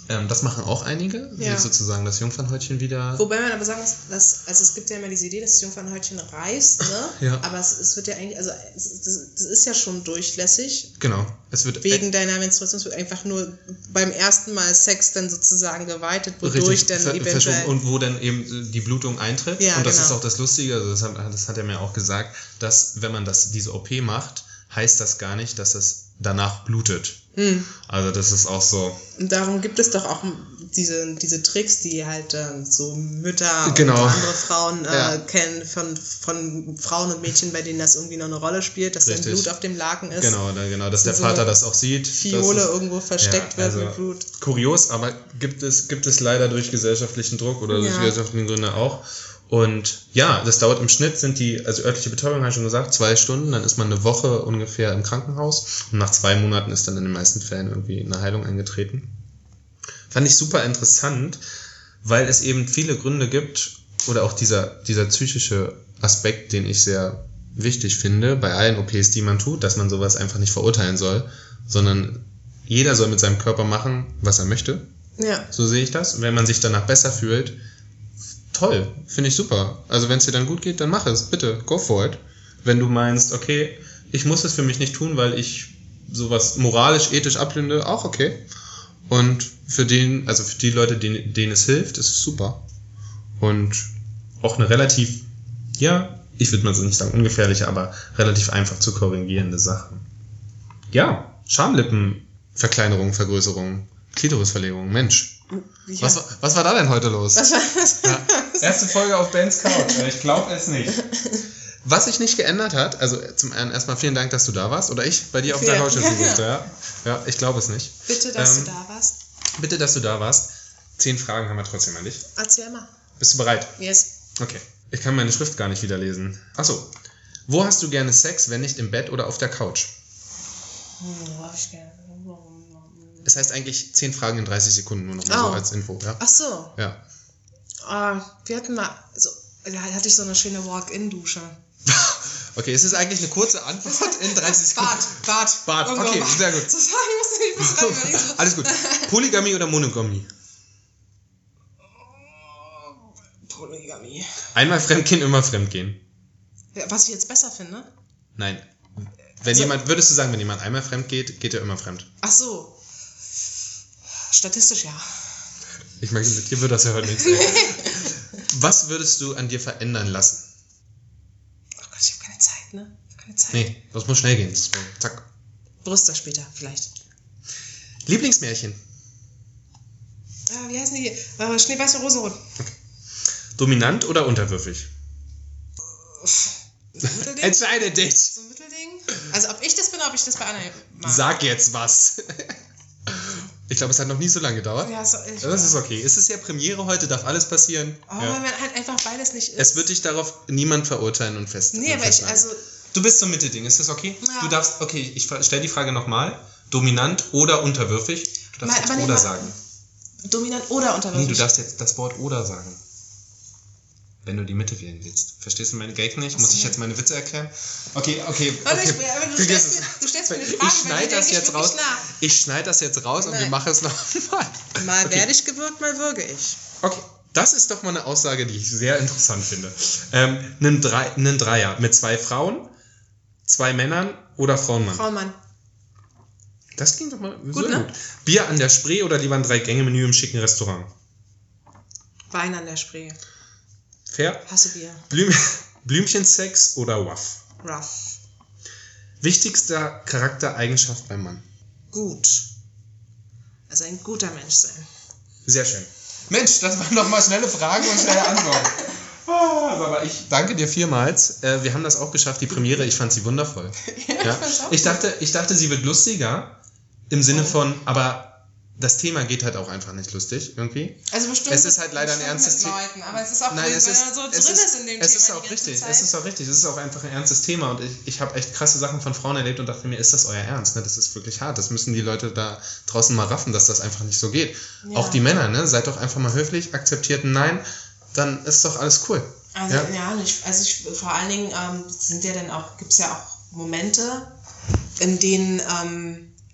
Das machen auch einige, die sozusagen das Jungfernhäutchen wieder... Wobei man aber sagen muss, also es gibt ja immer diese Idee, dass das Jungfernhäutchen reißt, ne? Ja. Aber es wird ja eigentlich, also das ist ja schon durchlässig. Genau. Es wird wegen deiner Menstruation, es wird einfach nur beim ersten Mal Sex dann sozusagen geweitet, wodurch dann eventuell... Und wo dann eben die Blutung eintritt. Ja, und das ist auch das Lustige, also das hat er mir auch gesagt, dass wenn man diese OP macht, heißt das gar nicht, dass es danach blutet. Also das ist auch so. Und darum gibt es doch auch diese Tricks, die halt so Mütter und andere Frauen kennen von Frauen und Mädchen, bei denen das irgendwie noch eine Rolle spielt, dass dann Blut auf dem Laken ist. Genau, dass der Vater das auch sieht. Fiole irgendwo versteckt wird mit Blut. Kurios, aber gibt es leider durch gesellschaftlichen Druck oder durch gesellschaftliche Gründe auch. Und ja, das dauert im Schnitt, also örtliche Betäubung, habe ich schon gesagt, 2 Stunden, dann ist man eine Woche ungefähr im Krankenhaus und nach 2 Monaten ist dann in den meisten Fällen irgendwie eine Heilung eingetreten. Fand ich super interessant, weil es eben viele Gründe gibt, oder auch dieser psychische Aspekt, den ich sehr wichtig finde, bei allen OPs, die man tut, dass man sowas einfach nicht verurteilen soll, sondern jeder soll mit seinem Körper machen, was er möchte. Ja. So sehe ich das. Und wenn man sich danach besser fühlt, toll, finde ich super. Also wenn es dir dann gut geht, dann mach es, bitte, go for it. Wenn du meinst, okay, ich muss es für mich nicht tun, weil ich sowas moralisch, ethisch ablehne, auch okay. Und für die Leute, denen es hilft, ist es super. Und auch eine relativ, ich würde mal so nicht sagen ungefährliche, aber relativ einfach zu korrigierende Sache. Ja, Schamlippenverkleinerung, Vergrößerung, Klitorisverlegung, Mensch. Ja. Was war da denn heute los? Erste Folge auf Ben's Couch. Ich glaube es nicht. Was sich nicht geändert hat, also zum einen erstmal vielen Dank, dass du da warst. Oder ich bei dir auf der Couch durfte. Ja, ich glaube es nicht. Bitte, dass du da warst. Bitte, dass du da warst. 10 Fragen haben wir trotzdem an dich. Erzähl mal. Bist du bereit? Yes. Okay. Ich kann meine Schrift gar nicht wieder lesen. Achso. Wo hast du gerne Sex, wenn nicht im Bett oder auf der Couch? Wo hab ich gerne... Das heißt eigentlich 10 Fragen in 30 Sekunden, nur noch mal so als Info. Ja? Ach so. Ja. Wir hatten mal, da hatte ich so eine schöne Walk-in-Dusche. Okay, es ist eigentlich eine kurze Antwort in 30 Sekunden. Bad. Okay, sehr gut. Alles gut. Polygamie oder Monogamie? Polygamie. Einmal fremdgehen, immer fremdgehen. Was ich jetzt besser finde? Nein. Würdest du sagen, wenn jemand einmal fremd geht, geht er immer fremd? Ach so. Statistisch ja. Ich meine, mit dir würde das ja heute nichts. Was würdest du an dir verändern lassen? Oh Gott, ich habe keine Zeit, ne? Nee, das muss schnell gehen. Zack. Brüste später, vielleicht. Lieblingsmärchen? Wie heißen die? Schneeweiß und Rosenrot. Okay. Dominant oder unterwürfig? So ein Mittelding? Entscheide dich! So ein Mittelding? Also ob ich das bin oder ob ich das bei anderen mache? Sag jetzt was! Ich glaube, es hat noch nie so lange gedauert. Ja, das ist okay. Es ist ja Premiere heute, darf alles passieren. Weil man halt einfach beides nicht ist. Es wird dich darauf niemand verurteilen und festnehmen. Nee, aber du bist so ein Mittelding, ist das okay? Ja. Du darfst, okay, ich stelle die Frage nochmal. Dominant oder unterwürfig? Du darfst jetzt oder sagen. Dominant oder unterwürfig? Nee, du darfst jetzt das Wort oder sagen. Wenn du die Mitte wählen willst. Verstehst du meine Gag nicht? Muss ich jetzt meine Witze erklären? Okay. Du stellst mir eine Frage, Ich schneide das jetzt raus und wir machen es nochmal. Mal werde ich gewürgt, mal würge ich. Okay, das ist doch mal eine Aussage, die ich sehr interessant finde. Einen Dreier mit 2 Frauen, 2 Männern oder Frauenmann? Frauenmann. Das klingt doch mal gut, sehr gut. Bier an der Spree oder lieber ein 3-Gänge-Menü im schicken Restaurant? Wein an der Spree. Fair. Hasse Bier. Blümchensex oder Rough? Rough. Wichtigster Charaktereigenschaft beim Mann? Gut. Also ein guter Mensch sein. Sehr schön. Mensch, das waren doch mal schnelle Fragen und schnelle Antworten. Aber ich danke dir vielmals. Wir haben das auch geschafft, die Premiere. Ich fand sie wundervoll. Ja. Ich dachte, sie wird lustiger. Im Sinne von, aber das Thema geht halt auch einfach nicht lustig irgendwie. Also bestimmt. Es ist halt leider ein ernstes Thema. Aber es ist auch, wenn man so drin ist in dem Thema. Es ist auch richtig. Es ist auch einfach ein ernstes Thema. Und ich habe echt krasse Sachen von Frauen erlebt und dachte mir, ist das euer Ernst? Ne? Das ist wirklich hart. Das müssen die Leute da draußen mal raffen, dass das einfach nicht so geht. Ja. Auch die Männer, ne? Seid doch einfach mal höflich, akzeptiert ein Nein, dann ist doch alles cool. Also vor allen Dingen gibt es ja auch Momente, in denen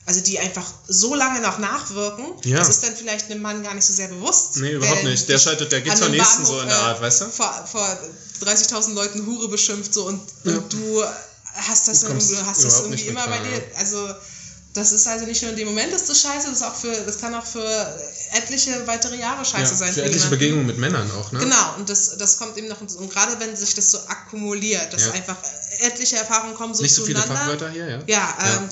also die einfach so lange noch nachwirken, das ist dann vielleicht einem Mann gar nicht so sehr bewusst. Nee, überhaupt nicht. Der geht zur nächsten Bahnhof, so in der Art, weißt du? Vor 30.000 Leuten Hure beschimpft so und du hast das irgendwie immer bei dir, also das ist also nicht nur in dem Moment ist das scheiße, das kann auch für etliche weitere Jahre scheiße sein. Für etliche Begegnungen mit Männern auch, ne? Genau, und das kommt eben noch, und gerade wenn sich das so akkumuliert, dass einfach etliche Erfahrungen kommen so nicht so zueinander. Viele Fachwörter hier, ja? Ja,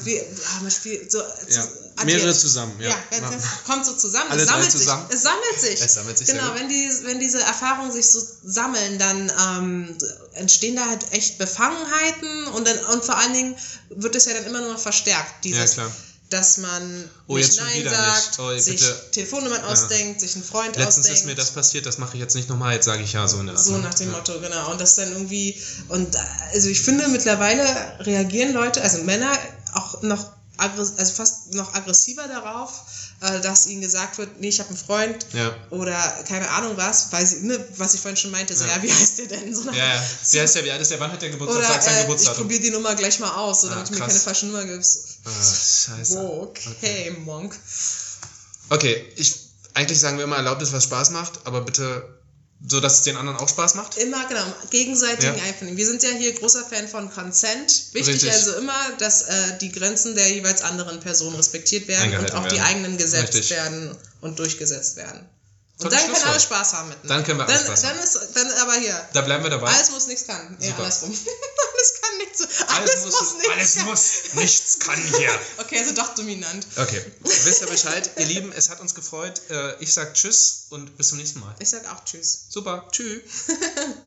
mehrere zusammen, ja. Ja, kommt so zusammen. Alle drei zusammen. Es sammelt sich. Genau, wenn diese Erfahrungen sich so sammeln, dann entstehen da halt echt Befangenheiten und vor allen Dingen wird es ja dann immer nur noch verstärkt, dass man nicht Nein sagt, sich Telefonnummern ausdenkt, sich einen Freund ausdenkt. Letztens ist mir das passiert, das mache ich jetzt nicht nochmal, jetzt sage ich ja so in der Art. So nach dem Motto, genau. Und das dann irgendwie, also ich finde mittlerweile reagieren Leute, also Männer auch noch fast noch aggressiver darauf, dass ihnen gesagt wird, nee, ich habe einen Freund oder keine Ahnung was, weil sie, was ich vorhin schon meinte, so, wie heißt der denn? So wie heißt der, wie alt ist der, wann hat der Geburtstag? Oder sein Geburtstag. Ich probiere die Nummer gleich mal aus, so, damit du mir keine falsche Nummer gibst. Scheiße. Okay, Monk. Okay, eigentlich sagen wir immer, erlaubt es, was Spaß macht, aber bitte so, dass es den anderen auch Spaß macht? Immer, genau, gegenseitigen Einvernehmen. Wir sind ja hier großer Fan von Consent. Wichtig also immer, dass die Grenzen der jeweils anderen Person respektiert werden und auch die eigenen gesetzt werden und durchgesetzt werden. Und dann können alle Spaß haben miteinander. Dann können wir alle Spaß haben. Dann aber hier. Da bleiben wir dabei. Alles muss, nichts kann. Ja, andersrum. Alles kann, nichts. Alles muss, nichts kann hier. Okay, also doch dominant. Okay, wisst ihr Bescheid. Ihr Lieben, es hat uns gefreut. Ich sag Tschüss und bis zum nächsten Mal. Ich sag auch Tschüss. Super, Tschüss.